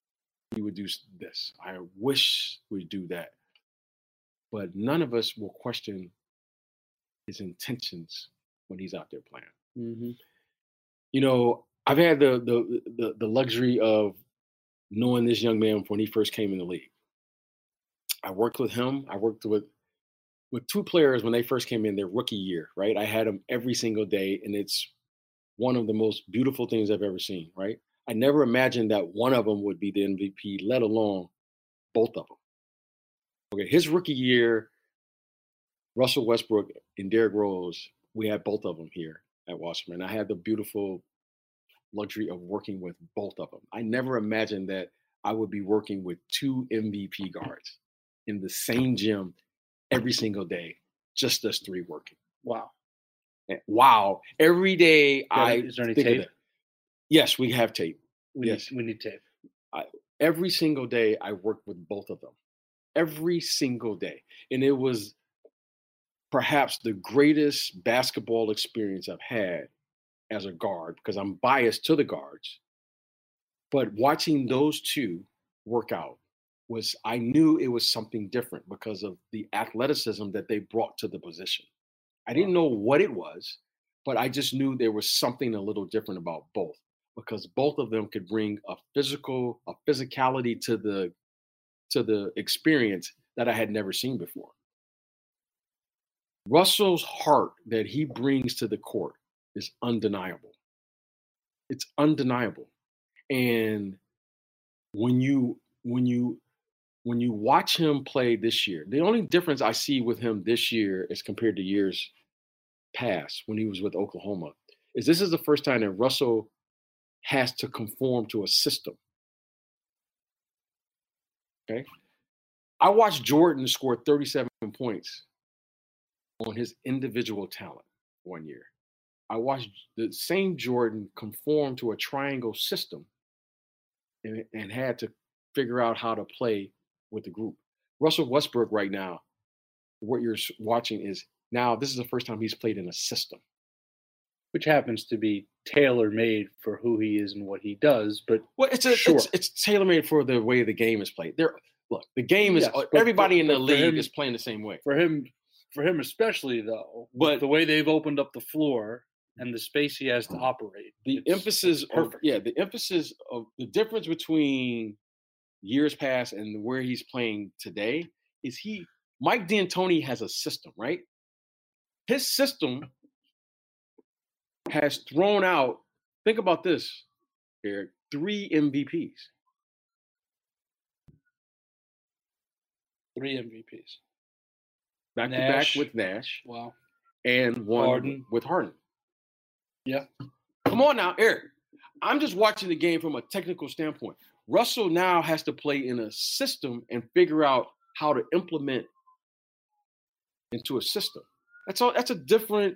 he would do this. I wish we'd do that. But none of us will question his intentions when he's out there playing. Mm-hmm. You know, I've had the, the the the luxury of knowing this young man when he first came in the league. I worked with him. I worked with with two players when they first came in their rookie year, right? I had them every single day, and it's one of the most beautiful things I've ever seen, right? I never imagined that one of them would be the M V P, let alone both of them. Okay, his rookie year, Russell Westbrook and Derrick Rose, we had both of them here at Wasserman. I had the beautiful luxury of working with both of them. I never imagined that I would be working with two M V P guards in the same gym every single day, just us three working. Wow. Wow. Every day I Is there any think of tape? that. Yes, we have tape. We Yes. need, we need tape. I, every single day I worked with both of them. Every single day. And it was perhaps the greatest basketball experience I've had as a guard, because I'm biased to the guards. But watching those two work out was, I knew it was something different because of the athleticism that they brought to the position. I didn't know what it was, but I just knew there was something a little different about both, because both of them could bring a physical, a physicality to the to the experience that I had never seen before. Russell's heart that he brings to the court is undeniable. It's undeniable. And when you when you when you watch him play this year, the only difference I see with him this year as compared to years past when he was with Oklahoma is this is the first time that Russell has to conform to a system. Okay. I watched Jordan score thirty-seven points on his individual talent one year. I watched the same Jordan conform to a triangle system and, and had to figure out how to play with the group. Russell Westbrook right now, what you're watching is now this is the first time he's played in a system. Which happens to be tailor-made for who he is and what he does, but Well, it's a, sure. it's, it's tailor-made for the way the game is played. There, look, the game is Yes, but everybody for- in the but for league him- is playing the same way. for him, for him especially though, But- the way they've opened up the floor and the space he has to operate, The it's- emphasis, it's of, perfect. yeah, the emphasis of the difference between years past and where he's playing today is he, Mike D'Antoni has a system, right? His system has thrown out, think about this, Eric, three M V Ps. Three M V Ps. Back to back Nash. with Nash Wow. and one Harden. with Harden. Yeah. Come on now, Eric. I'm just watching the game from a technical standpoint. Russell now has to play in a system and figure out how to implement into a system. That's all. That's a different.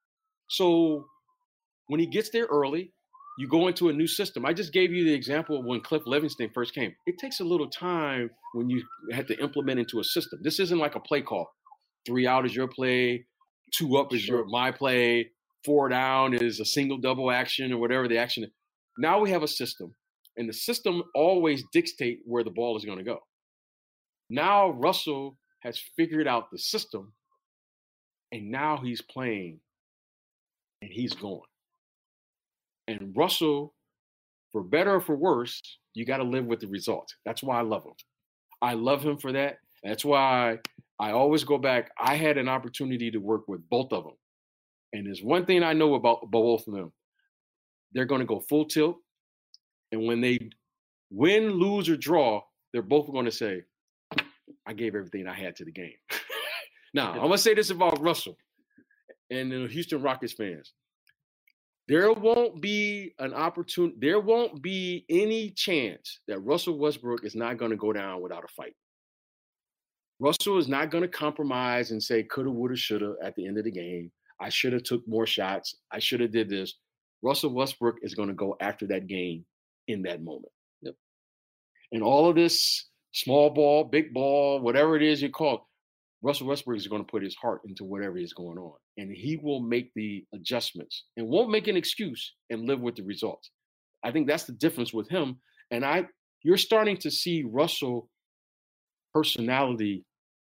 So when he gets there early, you go into a new system. I just gave you the example of when Cliff Livingston first came. It takes a little time when you have to implement into a system. This isn't like a play call. Three out is your play, two up is your my play, four down is a single double action or whatever the action is. Now we have a system, and the system always dictates where the ball is going to go. Now Russell has figured out the system, and now he's playing, and he's going. And Russell, for better or for worse, you got to live with the results. That's why I love him. I love him for that. That's why I always go back. I had an opportunity to work with both of them. And there's one thing I know about, about both of them. They're going to go full tilt. And when they win, lose, or draw, they're both going to say, I gave everything I had to the game. Now, I'm going to say this about Russell and the Houston Rockets fans. There won't be an opportunity. There won't be any chance that Russell Westbrook is not going to go down without a fight. Russell is not going to compromise and say coulda, woulda, shoulda at the end of the game. I should have took more shots. I should have did this. Russell Westbrook is going to go after that game in that moment. Yep. And all of this small ball, big ball, whatever it is you call it, Russell Westbrook is going to put his heart into whatever is going on. And he will make the adjustments and won't make an excuse and live with the results. I think that's the difference with him. And I you're starting to see Russell personality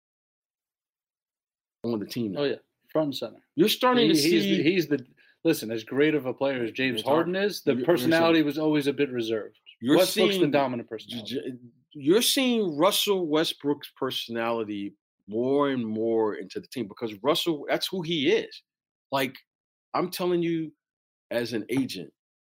on the team now. Oh yeah, front and center. You're starting He- to see he's the, he's the listen. As great of a player as James James Harden is, the You're- you're personality seeing- was always a bit reserved. You're Westbrook's the seeing- dominant personality. you're seeing Russell Westbrook's personality more and more into the team because Russell, that's who he is. Like, I'm telling you, as an agent,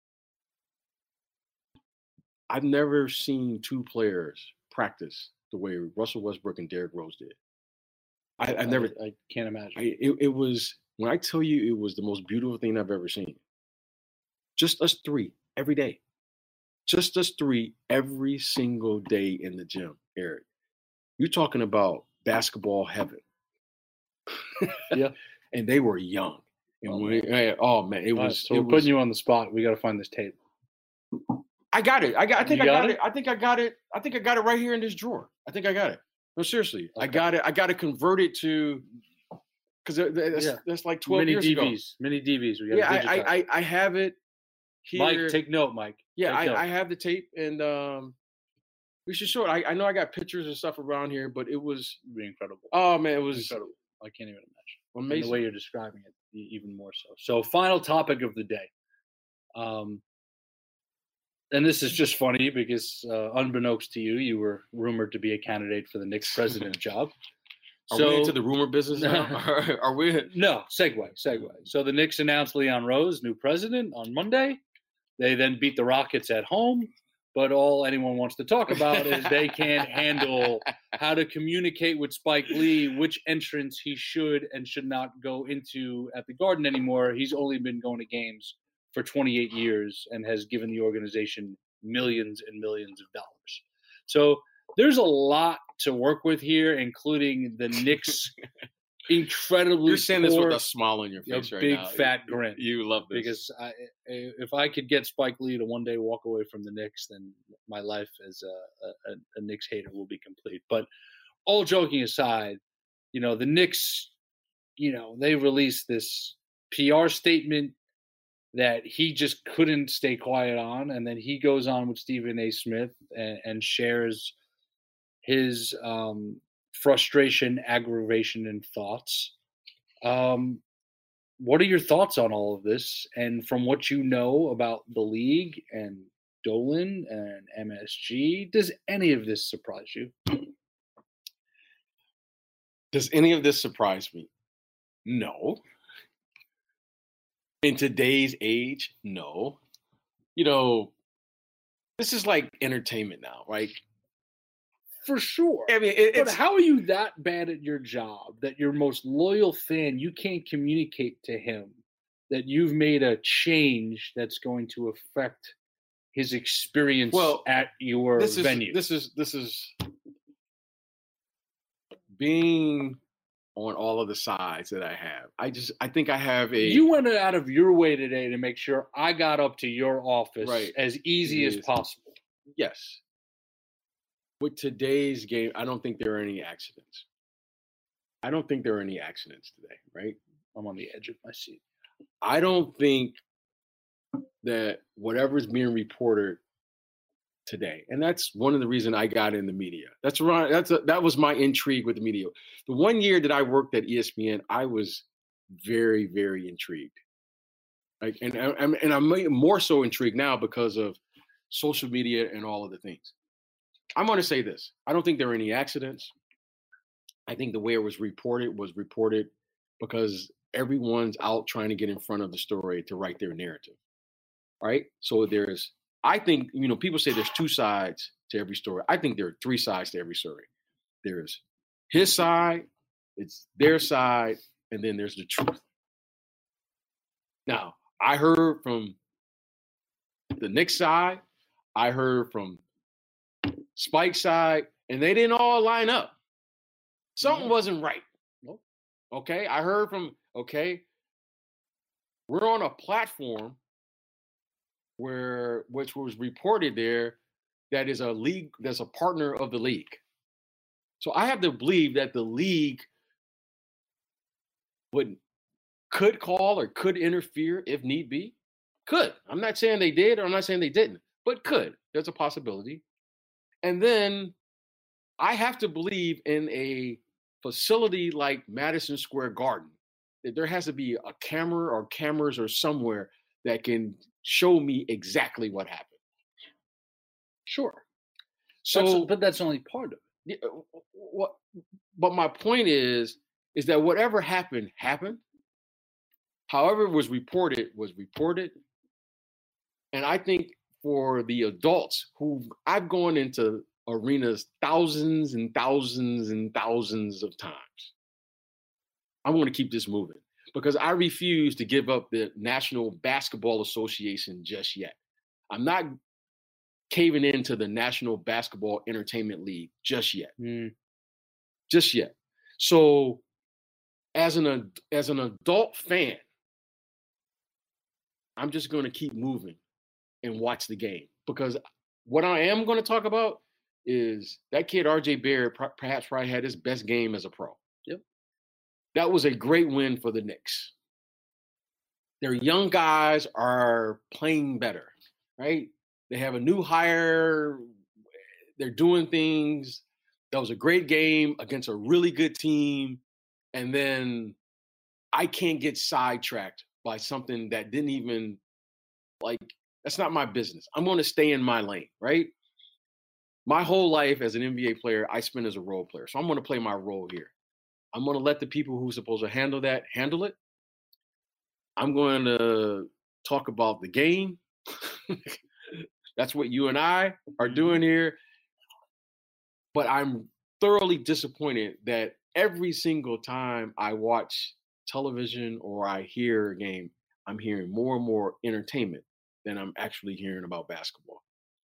I've never seen two players practice the way Russell Westbrook and Derrick Rose did. I, I've never. I, I can't imagine. I, it, it was when I tell you, it was the most beautiful thing I've ever seen. Just us three every day. Just us three every single day in the gym, Eric. You're talking about basketball heaven. Yeah. And they were young. And Oh, we, eh, oh man, it All right, was. so it we're was, putting you on the spot. We got to find this tape. I got it. I got. I think You I got got it? it? I think I got it. I think I got it right here in this drawer. I think I got it. No, seriously, I Okay. got it. I got to convert it to because that's, Yeah. that's like twelve Mini years D ago. Vs. Mini D Vs. We got Yeah, I, I, I, I have it here. Mike, take note, Mike. yeah, take note. I, I have the tape, and um, we should show it. I, I know I got pictures and stuff around here, but it was It'd be incredible. oh man, it was incredible. I can't even imagine. And amazing. the way you're describing it, e- even more so. So, final topic of the day. Um, and this is just funny because, uh, unbeknownst to you, you were rumored to be a candidate for the Knicks president job. Are so, we into the rumor business now? are, are we? No, segue, segue. So the Knicks announced Leon Rose, new president, on Monday. They then beat the Rockets at home. But all anyone wants to talk about is they can't handle how to communicate with Spike Lee, which entrance he should and should not go into at the Garden anymore. He's only been going to games for twenty-eight years and has given the organization millions and millions of dollars. So there's a lot to work with here, including the Knicks' incredibly You're saying this poor, with a smile on your a face right big now. fat grin. You love this Because I, if I could get Spike Lee to one day walk away from the Knicks, then my life as a, a, a Knicks hater will be complete. But all joking aside, you know, the Knicks, you know, they released this P R statement that he just couldn't stay quiet on. And then he goes on with Stephen A. Smith and, and shares his um, frustration, aggravation, and thoughts. Um, what are your thoughts on all of this? And from what you know about the league and Dolan and M S G, does any of this surprise you? Does any of this surprise me? No. In today's age, no. You know, this is like entertainment now, right? For sure. I mean, it, But it's how are you that bad at your job that your most loyal fan, you can't communicate to him that you've made a change that's going to affect his experience Well, at your this is venue? this is this is being on all of the sides that I have. I just I think I have a You went out of your way today to make sure I got up to your office Right. as easy as Yes. possible. yes. With today's game, I don't think there are any accidents. I don't think there are any accidents today, right? I'm on the edge of my seat. I don't think that whatever's being reported today, and that's one of the reasons I got in the media. That's right. That's a, that was my intrigue with the media. The one year that I worked at E S P N, I was very, very intrigued. Like, and and, and I'm more so intrigued now because of social media and all of the things. I'm going to say this. I don't think there are any accidents. I think the way it was reported was reported because everyone's out trying to get in front of the story to write their narrative, right? So there's, I think, you know, people say there's two sides to every story. I think there are three sides to every story. There's his side, it's their side, and then there's the truth. Now, I heard from the Knicks side, I heard from Spike's side, and they didn't all line up. Something Yeah. wasn't right. Nope. Okay, I heard from, okay, we're on a platform where, which was reported there, that is a league, that's a partner of the league. So I have to believe that the league would, could call or could interfere if need be. Could. I'm not saying they did, or I'm not saying they didn't, but could. There's a possibility. And then I have to believe in a facility like Madison Square Garden that there has to be a camera or cameras or somewhere that can show me exactly what happened. Sure. So, that's, but that's only part of it. Yeah, what? But my point is, is that whatever happened happened. However it was reported was reported, and I think for the adults who I've gone into arenas thousands and thousands and thousands of times, I want to keep this moving because I refuse to give up the National Basketball Association just yet. I'm not caving into the National Basketball Entertainment League just yet. Mm. Just yet. So as an as an adult fan, I'm just going to keep moving and watch the game because what I am going to talk about is that kid R J Barrett perhaps probably had his best game as a pro. Yep. That was a great win for the Knicks. Their young guys are playing better, right? They have a new hire. They're doing things. That was a great game against a really good team. And then I can't get sidetracked by something that didn't even, like, that's not my business. I'm going to stay in my lane, right? My whole life as an N B A player, I spent as a role player. So I'm going to play my role here. I'm going to let the people who are supposed to handle that handle it. I'm going to talk about the game. That's what you and I are doing here. But I'm thoroughly disappointed that every single time I watch television or I hear a game, I'm hearing more and more entertainment than I'm actually hearing about basketball.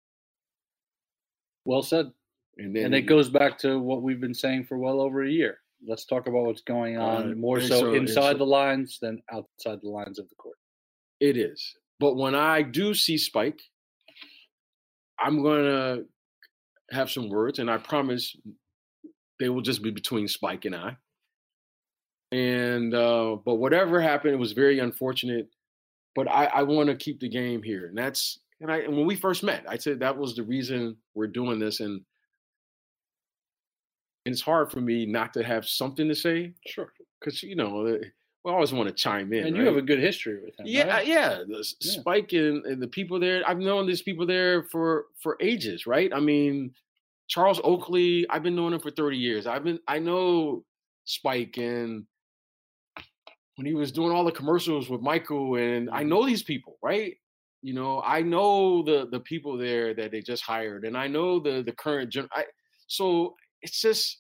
Well said. And, then, and it goes back to what we've been saying for well over a year. Let's talk about what's going on uh, more so, so inside so, the lines than outside the lines of the court. It is. But when I do see Spike, I'm going to have some words, and I promise they will just be between Spike and I. And uh, but whatever happened, it was very unfortunate. But I, I want to keep the game here, and that's and I. And when we first met, I said that was the reason we're doing this, and, and it's hard for me not to have something to say. Sure, because you know we always want to chime in, and right? You have a good history with him. Yeah, right? yeah. The yeah. Spike and, and the people there. I've known these people there for for ages, right? I mean, Charles Oakley. I've been knowing him for thirty years. I've been. I know Spike and. When he was doing all the commercials with Michael, and I know these people, right? You know, I know the the people there that they just hired, and I know the the current gen. I, so it's just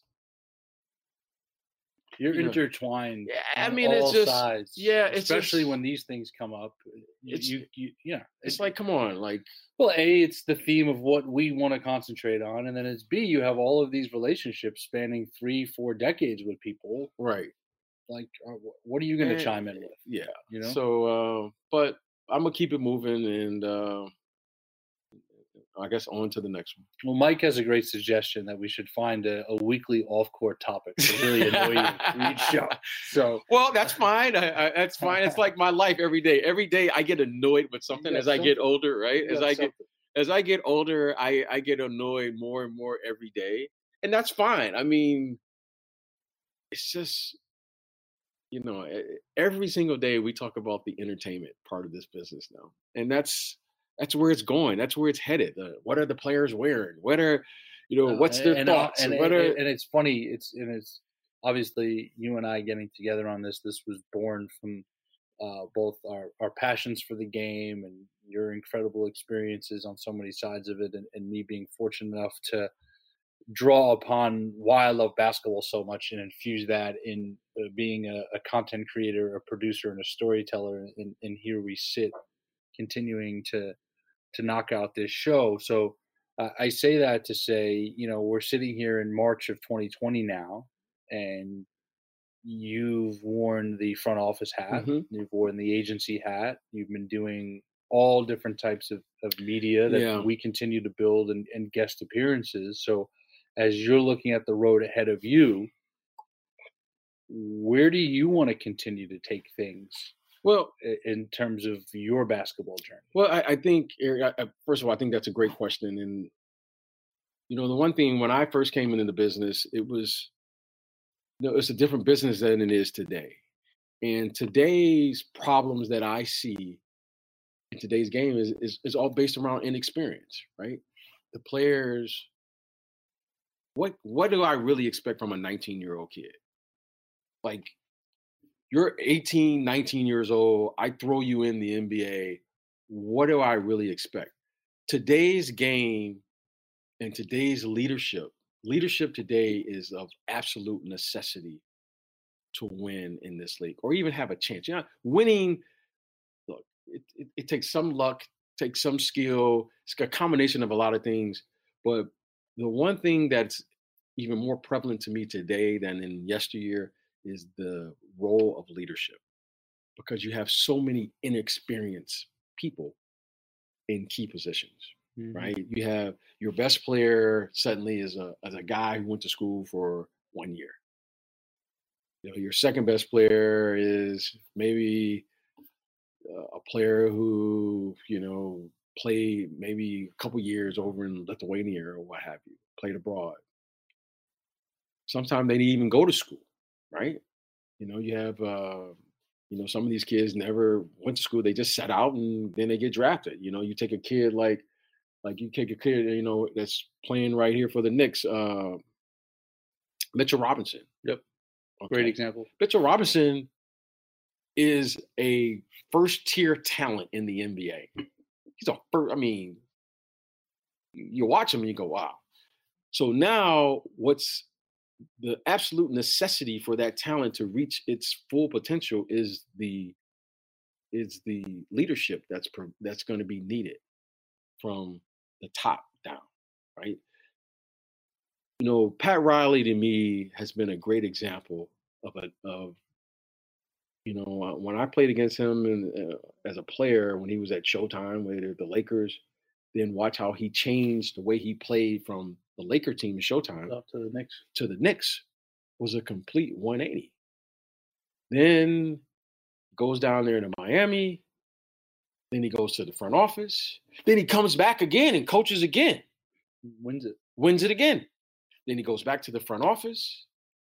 you're you intertwined. Know, yeah, I mean, it's just sides, yeah, it's especially just, when these things come up. You, it's you, you yeah, it's, it's like come on, like well, A, it's the theme of what we want to concentrate on, and then it's B, you have all of these relationships spanning three, four decades with people, right? Like, what are you going to chime in with? Yeah, you know. So, uh, but I'm gonna keep it moving, and uh, I guess on to the next one. Well, Mike has a great suggestion that we should find a, a weekly off-court topic to really annoy you for each show. So, well, that's fine. I, I, that's fine. It's like my life every day. Every day I get annoyed with something as I something. get older. Right? As I something. get as I get older, I I get annoyed more and more every day, and that's fine. I mean, it's just. You know, every single day we talk about the entertainment part of this business now, and that's that's where it's going. That's where it's headed. Uh, what are the players wearing? What are, you know, what's their and, thoughts? And, and, what and, are... and it's funny. It's and it's obviously you and I getting together on this. This was born from uh, both our, our passions for the game and your incredible experiences on so many sides of it, and, and me being fortunate enough to draw upon why I love basketball so much and infuse that in uh, being a, a content creator, a producer, and a storyteller. And, and here we sit, continuing to to knock out this show. So uh, I say that to say, you know, we're sitting here in March of twenty twenty now, and you've worn the front office hat, mm-hmm. you've worn the agency hat, you've been doing all different types of, of media that yeah. we continue to build and, and guest appearances. So as you're looking at the road ahead of you, where do you want to continue to take things? Well, in terms of your basketball journey. Well, I, I think, Eric, I, first of all, I think that's a great question. And, You know, the one thing when I first came into the business, it was, you know, it's a different business than it is today. And today's problems that I see in today's game is, is, is all based around inexperience, right? The players, what what do I really expect from a nineteen-year-old kid? Like, you're eighteen, nineteen years old, I throw you in the N B A. What do I really expect? Today's game and today's leadership, leadership today is of absolute necessity to win in this league or even have a chance. You know, winning, look, it, it, it takes some luck, takes some skill. It's a combination of a lot of things. But the one thing that's even more prevalent to me today than in yesteryear is the role of leadership, because you have so many inexperienced people in key positions, mm-hmm. right? You have your best player suddenly is a as a guy who went to school for one year. You know, your second best player is maybe a player who, you know, played maybe a couple years over in Lithuania or what have you, played abroad. Sometimes they didn't even go to school, right? You know, you have, uh, you know, some of these kids never went to school. They just sat out and then they get drafted. You know, you take a kid like, like you take a kid, you know, that's playing right here for the Knicks, uh, Mitchell Robinson. Yep. Okay. Great example. Mitchell Robinson is a first tier talent in the N B A. He's a first, I mean, you watch him and you go, wow. So now what's the absolute necessity for that talent to reach its full potential is the is the leadership that's that's going to be needed from the top down, right? You know, Pat Riley to me has been a great example of a of you know, when I played against him in, uh, as a player when he was at Showtime with the Lakers, then watch how he changed the way he played from the Laker team to Showtime up to the Knicks. To the Knicks was a complete one eighty. Then goes down there to Miami. Then he goes to the front office. Then he comes back again and coaches again. Wins it. Wins it again. Then he goes back to the front office.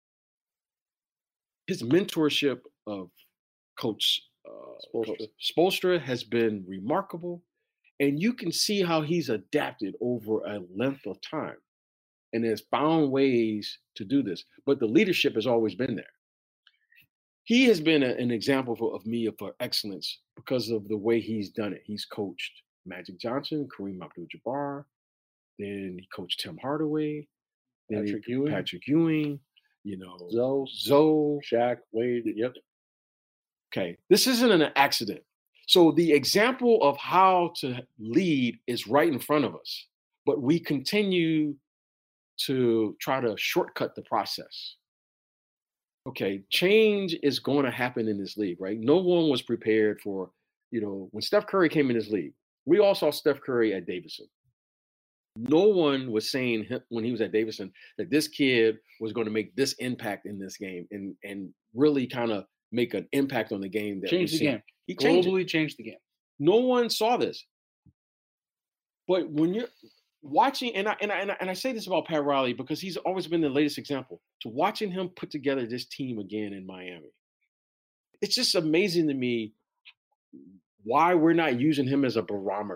His mentorship of Coach uh, Spoelstra. Coach Spoelstra has been remarkable. And you can see how he's adapted over a length of time and has found ways to do this. But the leadership has always been there. He has been a, an example for, of me for excellence because of the way he's done it. He's coached Magic Johnson, Kareem Abdul-Jabbar. Then he coached Tim Hardaway. Then Patrick he, Ewing. Patrick Ewing. You know, Zoe, Zoe, Shaq, Wade. Yep. Okay, this isn't an accident. So the example of how to lead is right in front of us, but we continue to try to shortcut the process. Okay, change is going to happen in this league, right? No one was prepared for, you know, when Steph Curry came in this league, we all saw Steph Curry at Davidson. No one was saying when he was at Davidson that this kid was going to make this impact in this game and, and really kind of make an impact on the game. That Change the game. He changed globally it. changed the game. No one saw this. But when you're watching, and I, and I and I and I say this about Pat Riley because he's always been the latest example. To watching him put together this team again in Miami, it's just amazing to me why we're not using him as a barometer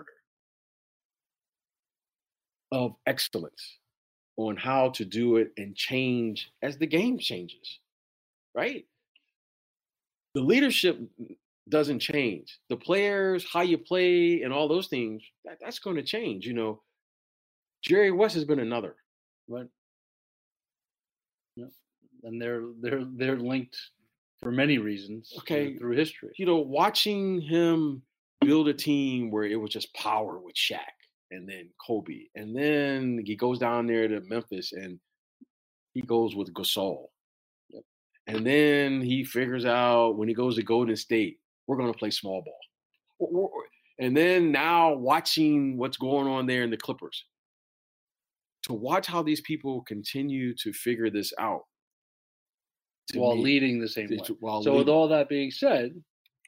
of excellence on how to do it and change as the game changes, right? The leadership doesn't change. The players, how you play, and all those things, that, that's going to change. You know, Jerry West has been another. Right. Yeah. And they're they're they're linked for many reasons. Okay. Through history. You know, watching him build a team where it was just power with Shaq and then Kobe, and then he goes down there to Memphis and he goes with Gasol. Yep. And then he figures out when he goes to Golden State, we're going to play small ball. And then now watching what's going on there in the Clippers, to watch how these people continue to figure this out. While me, leading the same way. While so leading. With all that being said,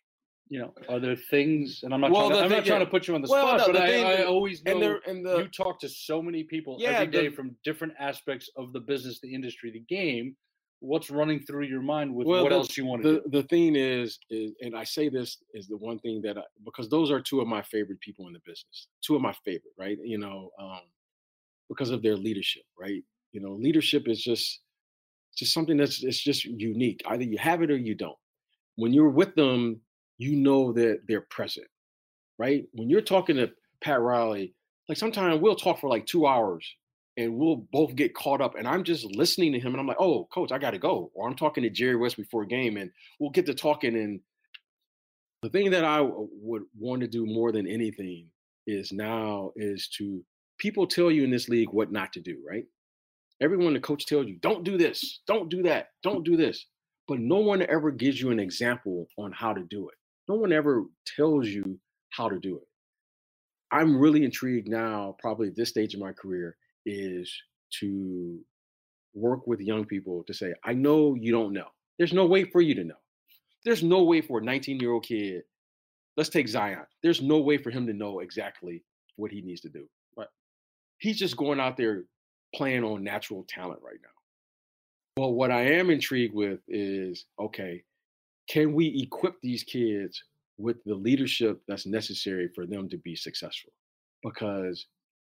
you know, are there things, and I'm not, Well, trying, to, I'm thing, not trying yeah. to put you on the well, spot, no, but the I, thing, I always know and the, and the, you talk to so many people yeah, every day the, from different aspects of the business, the industry, the game. What's running through your mind with well, what the, else you want to the, do? The thing is, is, and I say this is the one thing that I, because those are two of my favorite people in the business, two of my favorite, right? You know, um, because of their leadership, right? You know, leadership is just, just something that's it's just unique. Either you have it or you don't. When you're with them, you know that they're present, right? When you're talking to Pat Riley, like sometimes we'll talk for like two hours and we'll both get caught up and I'm just listening to him and I'm like, oh, coach, I got to go. Or I'm talking to Jerry West before a game and we'll get to talking. And the thing that I would want to do more than anything is now is to, people tell you in this league what not to do, right? Everyone, the coach tells you, don't do this, don't do that, don't do this. But no one ever gives you an example on how to do it. No one ever tells you how to do it. I'm really intrigued now, probably at this stage of my career, is to work with young people to say, I know you don't know. There's no way for you to know. There's no way for a nineteen-year-old kid, let's take Zion. There's no way for him to know exactly what he needs to do. Right? He's just going out there playing on natural talent right now. But what I am intrigued with is, okay, can we equip these kids with the leadership that's necessary for them to be successful? Because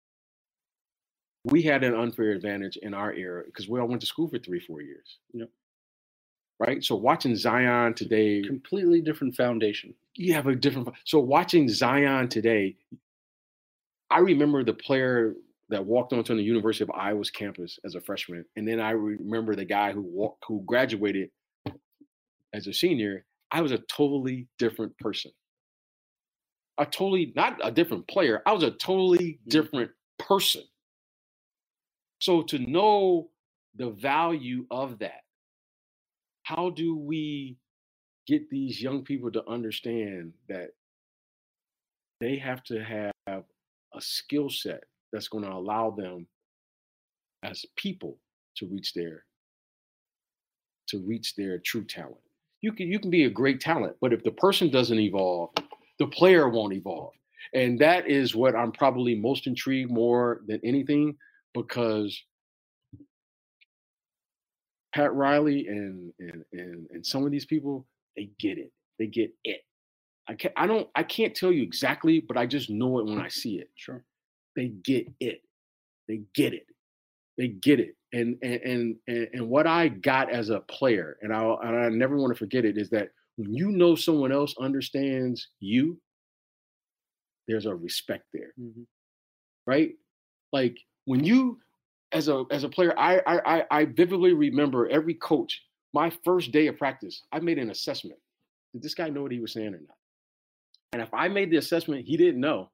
we had an unfair advantage in our era because we all went to school for three, four years. You know, right? So watching Zion today, completely different foundation. You have a different. So watching Zion today, I remember the player that walked onto the University of Iowa's campus as a freshman, and then I remember the guy who walked, who graduated as a senior. I was a totally different person. A totally, not a different player. I was a totally different person. So to know the value of that, how do we get these young people to understand that they have to have a skill set that's going to allow them as people to reach their to reach their true talent? You can you can be a great talent, but if the person doesn't evolve, the player won't evolve. And that is what I'm probably most intrigued more than anything, because Pat Riley and and and, and some of these people, they get it. They get it. I can't I don't I can't tell you exactly, but I just know it when I see it. Sure. They get it. They get it. They get it. And and and and what I got as a player, and I and I never want to forget it, is that when you know someone else understands you, there's a respect there, mm-hmm. right? Like when you, as a as a player, I I I vividly remember every coach. My first day of practice, I made an assessment. Did this guy know what he was saying or not? And if I made the assessment he didn't know,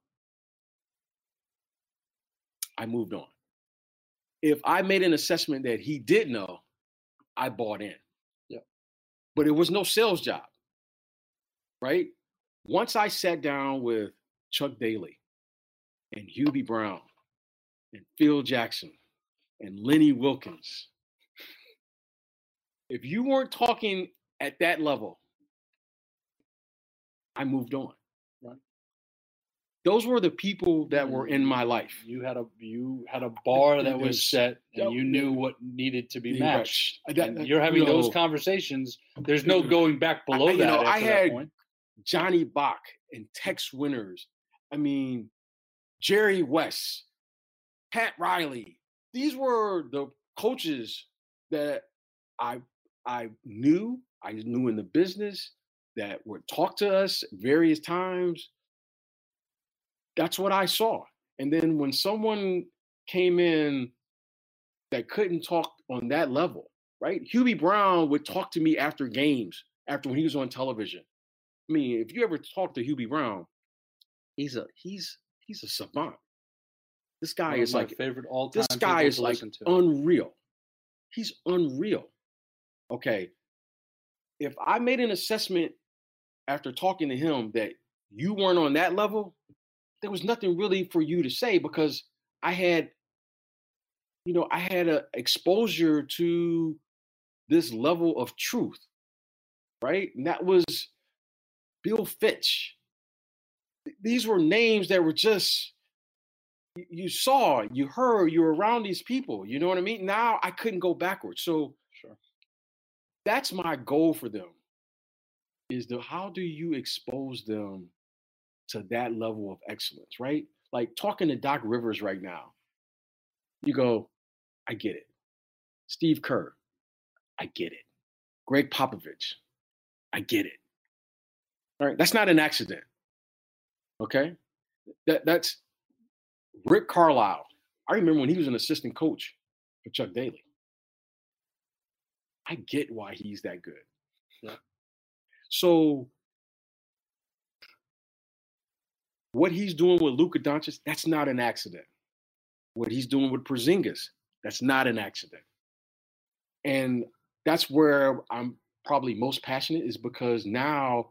I moved on. If I made an assessment that he did know, I bought in. Yeah. But it was no sales job, right? Once I sat down with Chuck Daly and Hubie Brown and Phil Jackson and Lenny Wilkens, if you weren't talking at that level, I moved on. Right. Those were the people that were in my life. You had a you had a bar that was set, and you knew what needed to be matched. Right. That, that, you're having you know, those conversations. There's no going back below I, that. Know, I had that point. Johnny Bach and Tex Winters. I mean, Jerry West, Pat Riley. These were the coaches that I I knew. I knew in the business that would talk to us various times. That's what I saw. And then when someone came in that couldn't talk on that level, right? Hubie Brown would talk to me after games, after when he was on television. I mean, if you ever talk to Hubie Brown, he's a he's he's a savant. This guy is like favorite all-time. This guy is like unreal. He's unreal. Okay. If I made an assessment after talking to him that you weren't on that level, there was nothing really for you to say, because I had, you know, I had a exposure to this level of truth, right? And that was Bill Fitch. These were names that were just, you saw, you heard, you were around these people. You know what I mean? Now I couldn't go backwards. So Sure. that's my goal for them, is the how do you expose them to that level of excellence, right? Like talking to Doc Rivers right now, you go, I get it. Steve Kerr, I get it. Greg Popovich, I get it. All right, that's not an accident. Okay, that that's Rick Carlisle. I remember when he was an assistant coach for Chuck Daly. I get why he's that good. Yeah. So what he's doing with Luka Doncic, that's not an accident. What he's doing with Porzingis, that's not an accident. And that's where I'm probably most passionate, is because now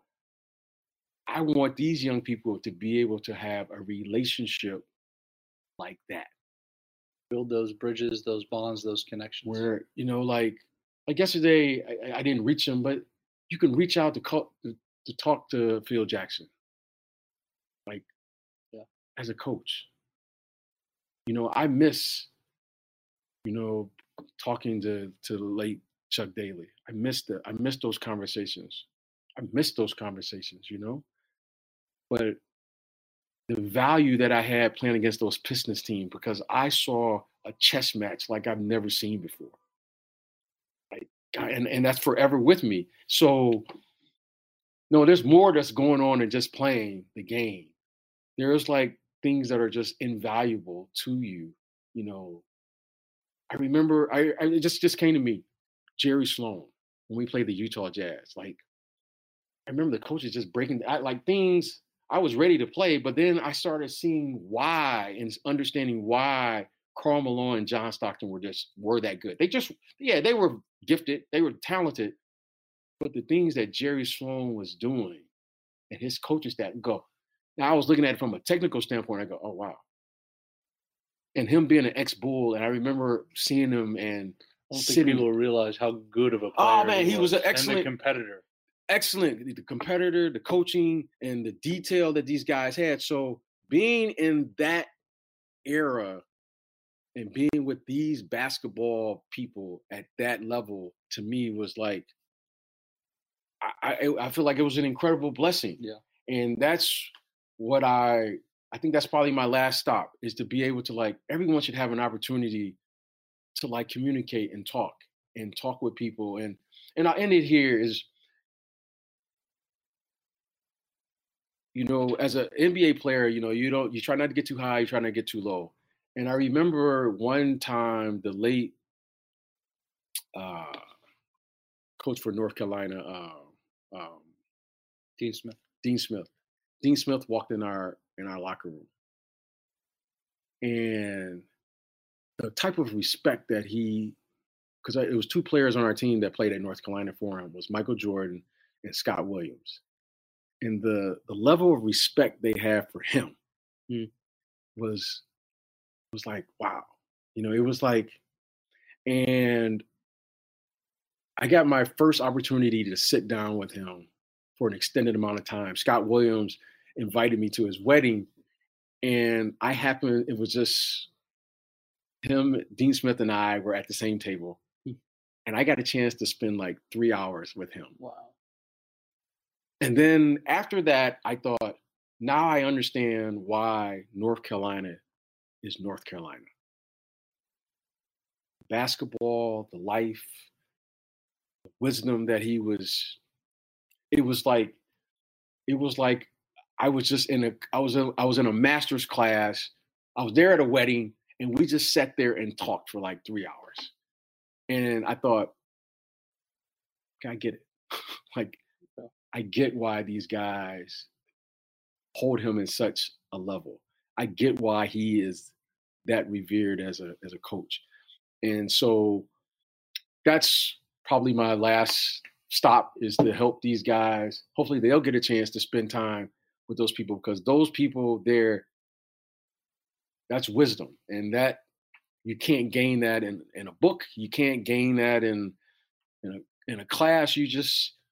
I want these young people to be able to have a relationship like that. Build those bridges, those bonds, those connections. Where, you know, like, like yesterday, I, I didn't reach him, but you can reach out to, call, to to talk to Phil Jackson, like, yeah, as a coach. You know, I miss, you know, talking to to the late Chuck Daly. I missed it. I missed those conversations. I missed those conversations, you know. But the value that I had playing against those Pistons team, because I saw a chess match like I've never seen before. Like, and, and that's forever with me. So, no, there's more that's going on than just playing the game. There's like things that are just invaluable to you, you know. I remember, I, I it just, just came to me, Jerry Sloan, when we played the Utah Jazz. Like, I remember the coaches just breaking, I, like things, I was ready to play, but then I started seeing why and understanding why Karl Malone and John Stockton were just, were that good. They just, yeah, they were gifted, they were talented, but the things that Jerry Sloan was doing and his coaching staff go. Now I was looking at it from a technical standpoint, I go, oh, wow. And him being an ex-Bull, and I remember seeing him and I don't sitting, think people realize how good of a player oh man, he he was, was an excellent and a competitor. Excellent, the competitor, the coaching, and the detail that these guys had. So being in that era and being with these basketball people at that level, to me, was like, I, I, I feel like it was an incredible blessing. Yeah. And that's what I, I think that's probably my last stop, is to be able to, like, everyone should have an opportunity to like communicate and talk and talk with people. And, and I'll end it here is, you know, as an N B A player, you know, you don't, you try not to get too high, you try not to get too low. And I remember one time the late uh, coach for North Carolina, uh, um, Dean Smith. Dean Smith. Dean Smith walked in our in our locker room, and the type of respect that he, because it was two players on our team that played at North Carolina for him, was Michael Jordan and Scott Williams. And the, the level of respect they have for him mm. was, was like, wow. You know, it was like, and I got my first opportunity to sit down with him for an extended amount of time. Scott Williams invited me to his wedding, and I happened, it was just him, Dean Smith, and I were at the same table. And I got a chance to spend like three hours with him. Wow. And then after that, I thought, now I understand why North Carolina is North Carolina. Basketball, the life, the wisdom that he was, it was like, it was like I was just in a, I was in, I was in a master's class. I was there at a wedding, and we just sat there and talked for like three hours. And I thought, okay, I get it. Like, I get why these guys hold him in such a level. I get why he is that revered as a as a coach. And so that's probably my last stop, is to help these guys. Hopefully they'll get a chance to spend time with those people, because those people there, that's wisdom. And that you can't gain that in, in a book. You can't gain that in, in a in a class. You just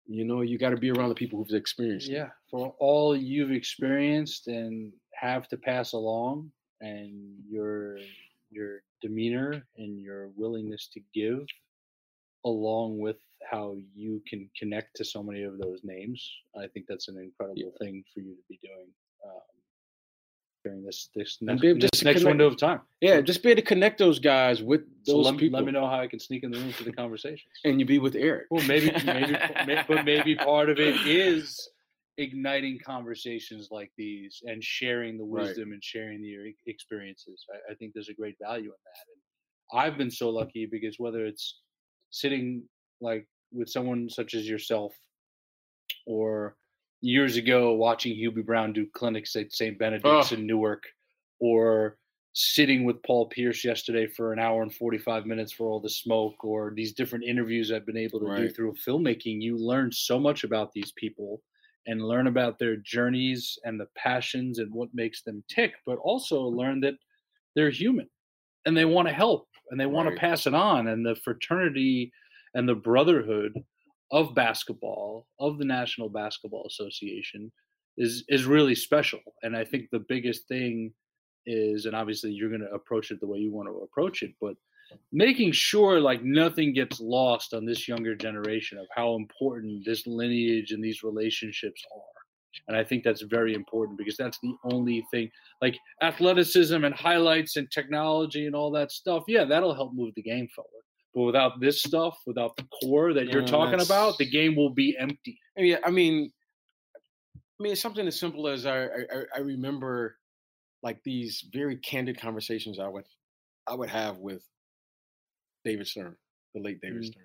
You know, you got to be around the people who've experienced it. Yeah, for all you've experienced and have to pass along, and your your demeanor and your willingness to give, along with how you can connect to so many of those names. I think that's an incredible Yeah. thing for you to be doing um, during this this And next, be able this just to next connect- window of time. Yeah, just be able to connect those guys with So those let, me- people. let me know how I can sneak in the room for the conversations. And you be with Eric. Well, maybe, maybe, may- but maybe part of it is igniting conversations like these and sharing the Right. wisdom and sharing the e- experiences. I, I think there's a great value in that. And I've been so lucky because whether it's sitting like with someone such as yourself, or years ago watching Hubie Brown do clinics at Saint Benedict's Oh. in Newark, or sitting with Paul Pierce yesterday for an hour and forty-five minutes for all the smoke, or these different interviews I've been able to do Right. through filmmaking, you learn so much about these people and learn about their journeys and the passions and what makes them tick, but also learn that they're human and they want to help and they want Right. to pass it on. And the fraternity and the brotherhood of basketball, of the National Basketball Association, is is really special. And I think the biggest thing is, and obviously you're going to approach it the way you want to approach it, but making sure like nothing gets lost on this younger generation of how important this lineage and these relationships are. And I think that's very important because that's the only thing, like athleticism and highlights and technology and all that stuff. Yeah, that'll help move the game forward. But without this stuff, without the core that you're No, talking that's- about, the game will be empty. Yeah, I mean, I mean, it's something as simple as I, I, I remember, like these very candid conversations I would, I would have with David Stern, the late David Mhm. Stern.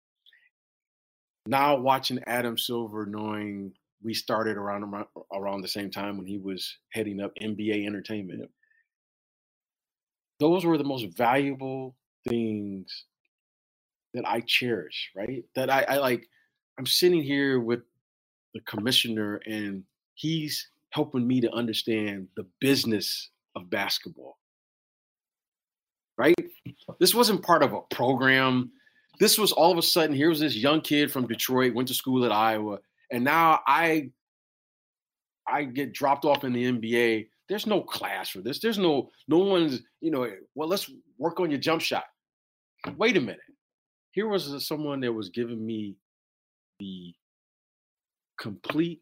Now watching Adam Silver, knowing we started around around, around the same time when he was heading up N B A Entertainment. Yep. Those were the most valuable things that I cherish, right? That I, I like, I'm sitting here with the commissioner and he's helping me to understand the business of basketball, right? This wasn't part of a program. This was all of a sudden, here was this young kid from Detroit, went to school at Iowa, and now I, I get dropped off in the N B A. There's no class for this. There's no, no one's, you know, well, let's work on your jump shot. Wait a minute. Here was someone that was giving me the complete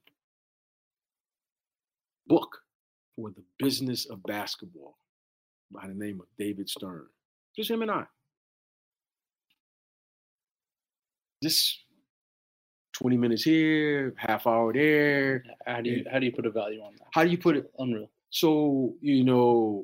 book for the business of basketball by the name of David Stern. Just him and I. Just twenty minutes here, half hour there. How do you how do you put a value on that? How do you put it? Unreal. So, you know,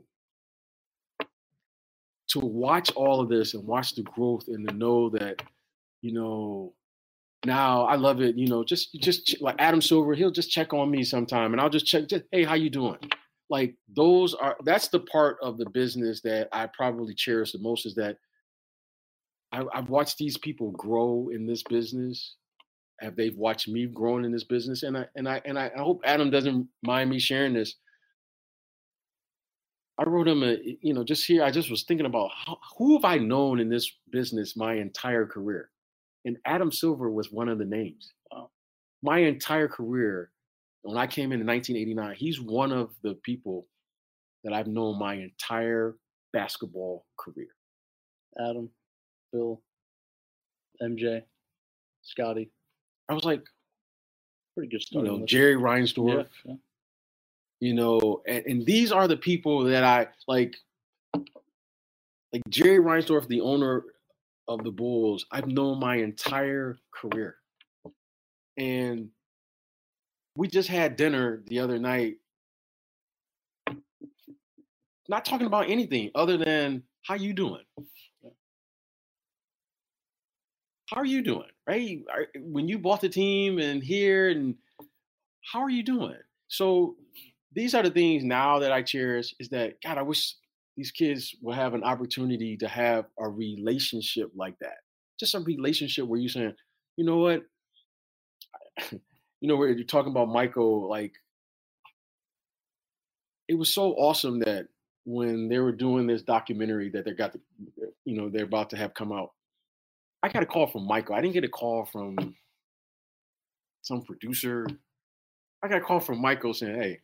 to watch all of this and watch the growth and to know that, you know, now I love it, you know, just just like Adam Silver, he'll just check on me sometime and I'll just check, just, hey, how you doing? Like those are, that's the part of the business that I probably cherish the most, is that I, I've watched these people grow in this business. Have they've watched me growing in this business? And I and I and I, I hope Adam doesn't mind me sharing this. I wrote him a, you know, just here, I just was thinking about how, who have I known in this business my entire career? And Adam Silver was one of the names. Wow. My entire career, when I came in in nineteen eighty-nine, he's one of the people that I've known my entire basketball career. Adam, Bill, M J, Scotty. I was like, Pretty good you starting know, list. Jerry Reinsdorf, Yeah, yeah. you know, and, and these are the people that I like, like Jerry Reinsdorf, the owner of the Bulls, I've known my entire career. And we just had dinner the other night, not talking about anything other than how you doing? How are you doing? Right? Are- When you bought the team and here, and how are you doing? So these are the things now that I cherish, is that, God, I wish these kids will have an opportunity to have a relationship like that. Just a relationship where you're saying, you know what? You know, where you're talking about Michael, like, it was so awesome that when they were doing this documentary that they got, to, you know, they're about to have come out, I got a call from Michael. I didn't get a call from some producer. I got a call from Michael saying, hey,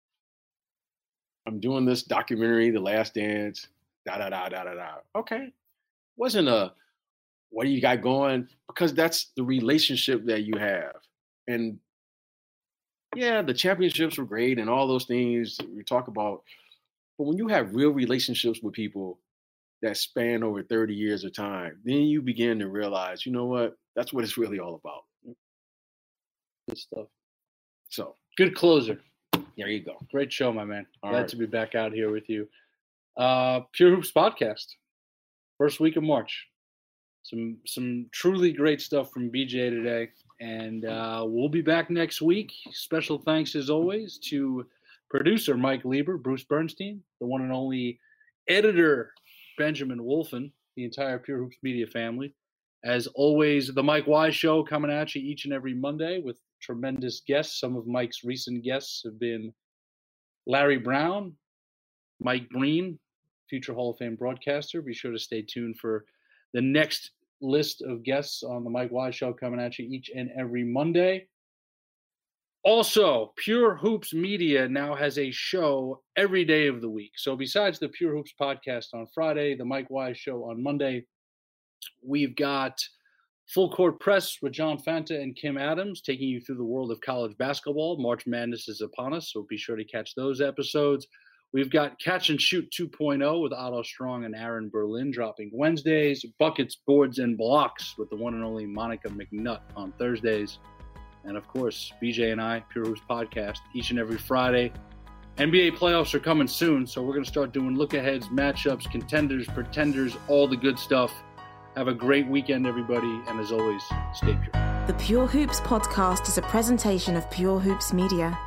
I'm doing this documentary, The Last Dance, da, da, da, da, da, da. Okay. Wasn't a, what do you got going? Because that's the relationship that you have. And yeah, the championships were great and all those things we talk about. But when you have real relationships with people that span over thirty years of time, then you begin to realize, you know what? That's what it's really all about. Good stuff. So good closer. There you go. Great show, my man. All Glad right. to be back out here with you. Uh, Pure Hoops podcast. First week of March. Some some truly great stuff from B J today. And uh, we'll be back next week. Special thanks, as always, to producer Mike Lieber, Bruce Bernstein, the one and only editor Benjamin Wolfen, the entire Pure Hoops Media family. As always, the Mike Wise Show coming at you each and every Monday with tremendous guests. Some of Mike's recent guests have been Larry Brown, Mike Breen, future Hall of Fame broadcaster. Be sure to stay tuned for the next list of guests on the Mike Wise Show coming at you each and every Monday. Also, Pure Hoops Media now has a show every day of the week. So besides the Pure Hoops podcast on Friday, the Mike Wise Show on Monday, we've got Full Court Press with John Fanta and Kim Adams taking you through the world of college basketball. March Madness is upon us, so be sure to catch those episodes. We've got Catch and Shoot two point oh with Otto Strong and Aaron Berlin dropping Wednesdays. Buckets, Boards, and Blocks with the one and only Monica McNutt on Thursdays. And, of course, B J and I, Pure Hoops Podcast, each and every Friday. N B A playoffs are coming soon, so we're going to start doing look-aheads, matchups, contenders, pretenders, all the good stuff. Have a great weekend, everybody, and as always, stay pure. The Pure Hoops Podcast is a presentation of Pure Hoops Media.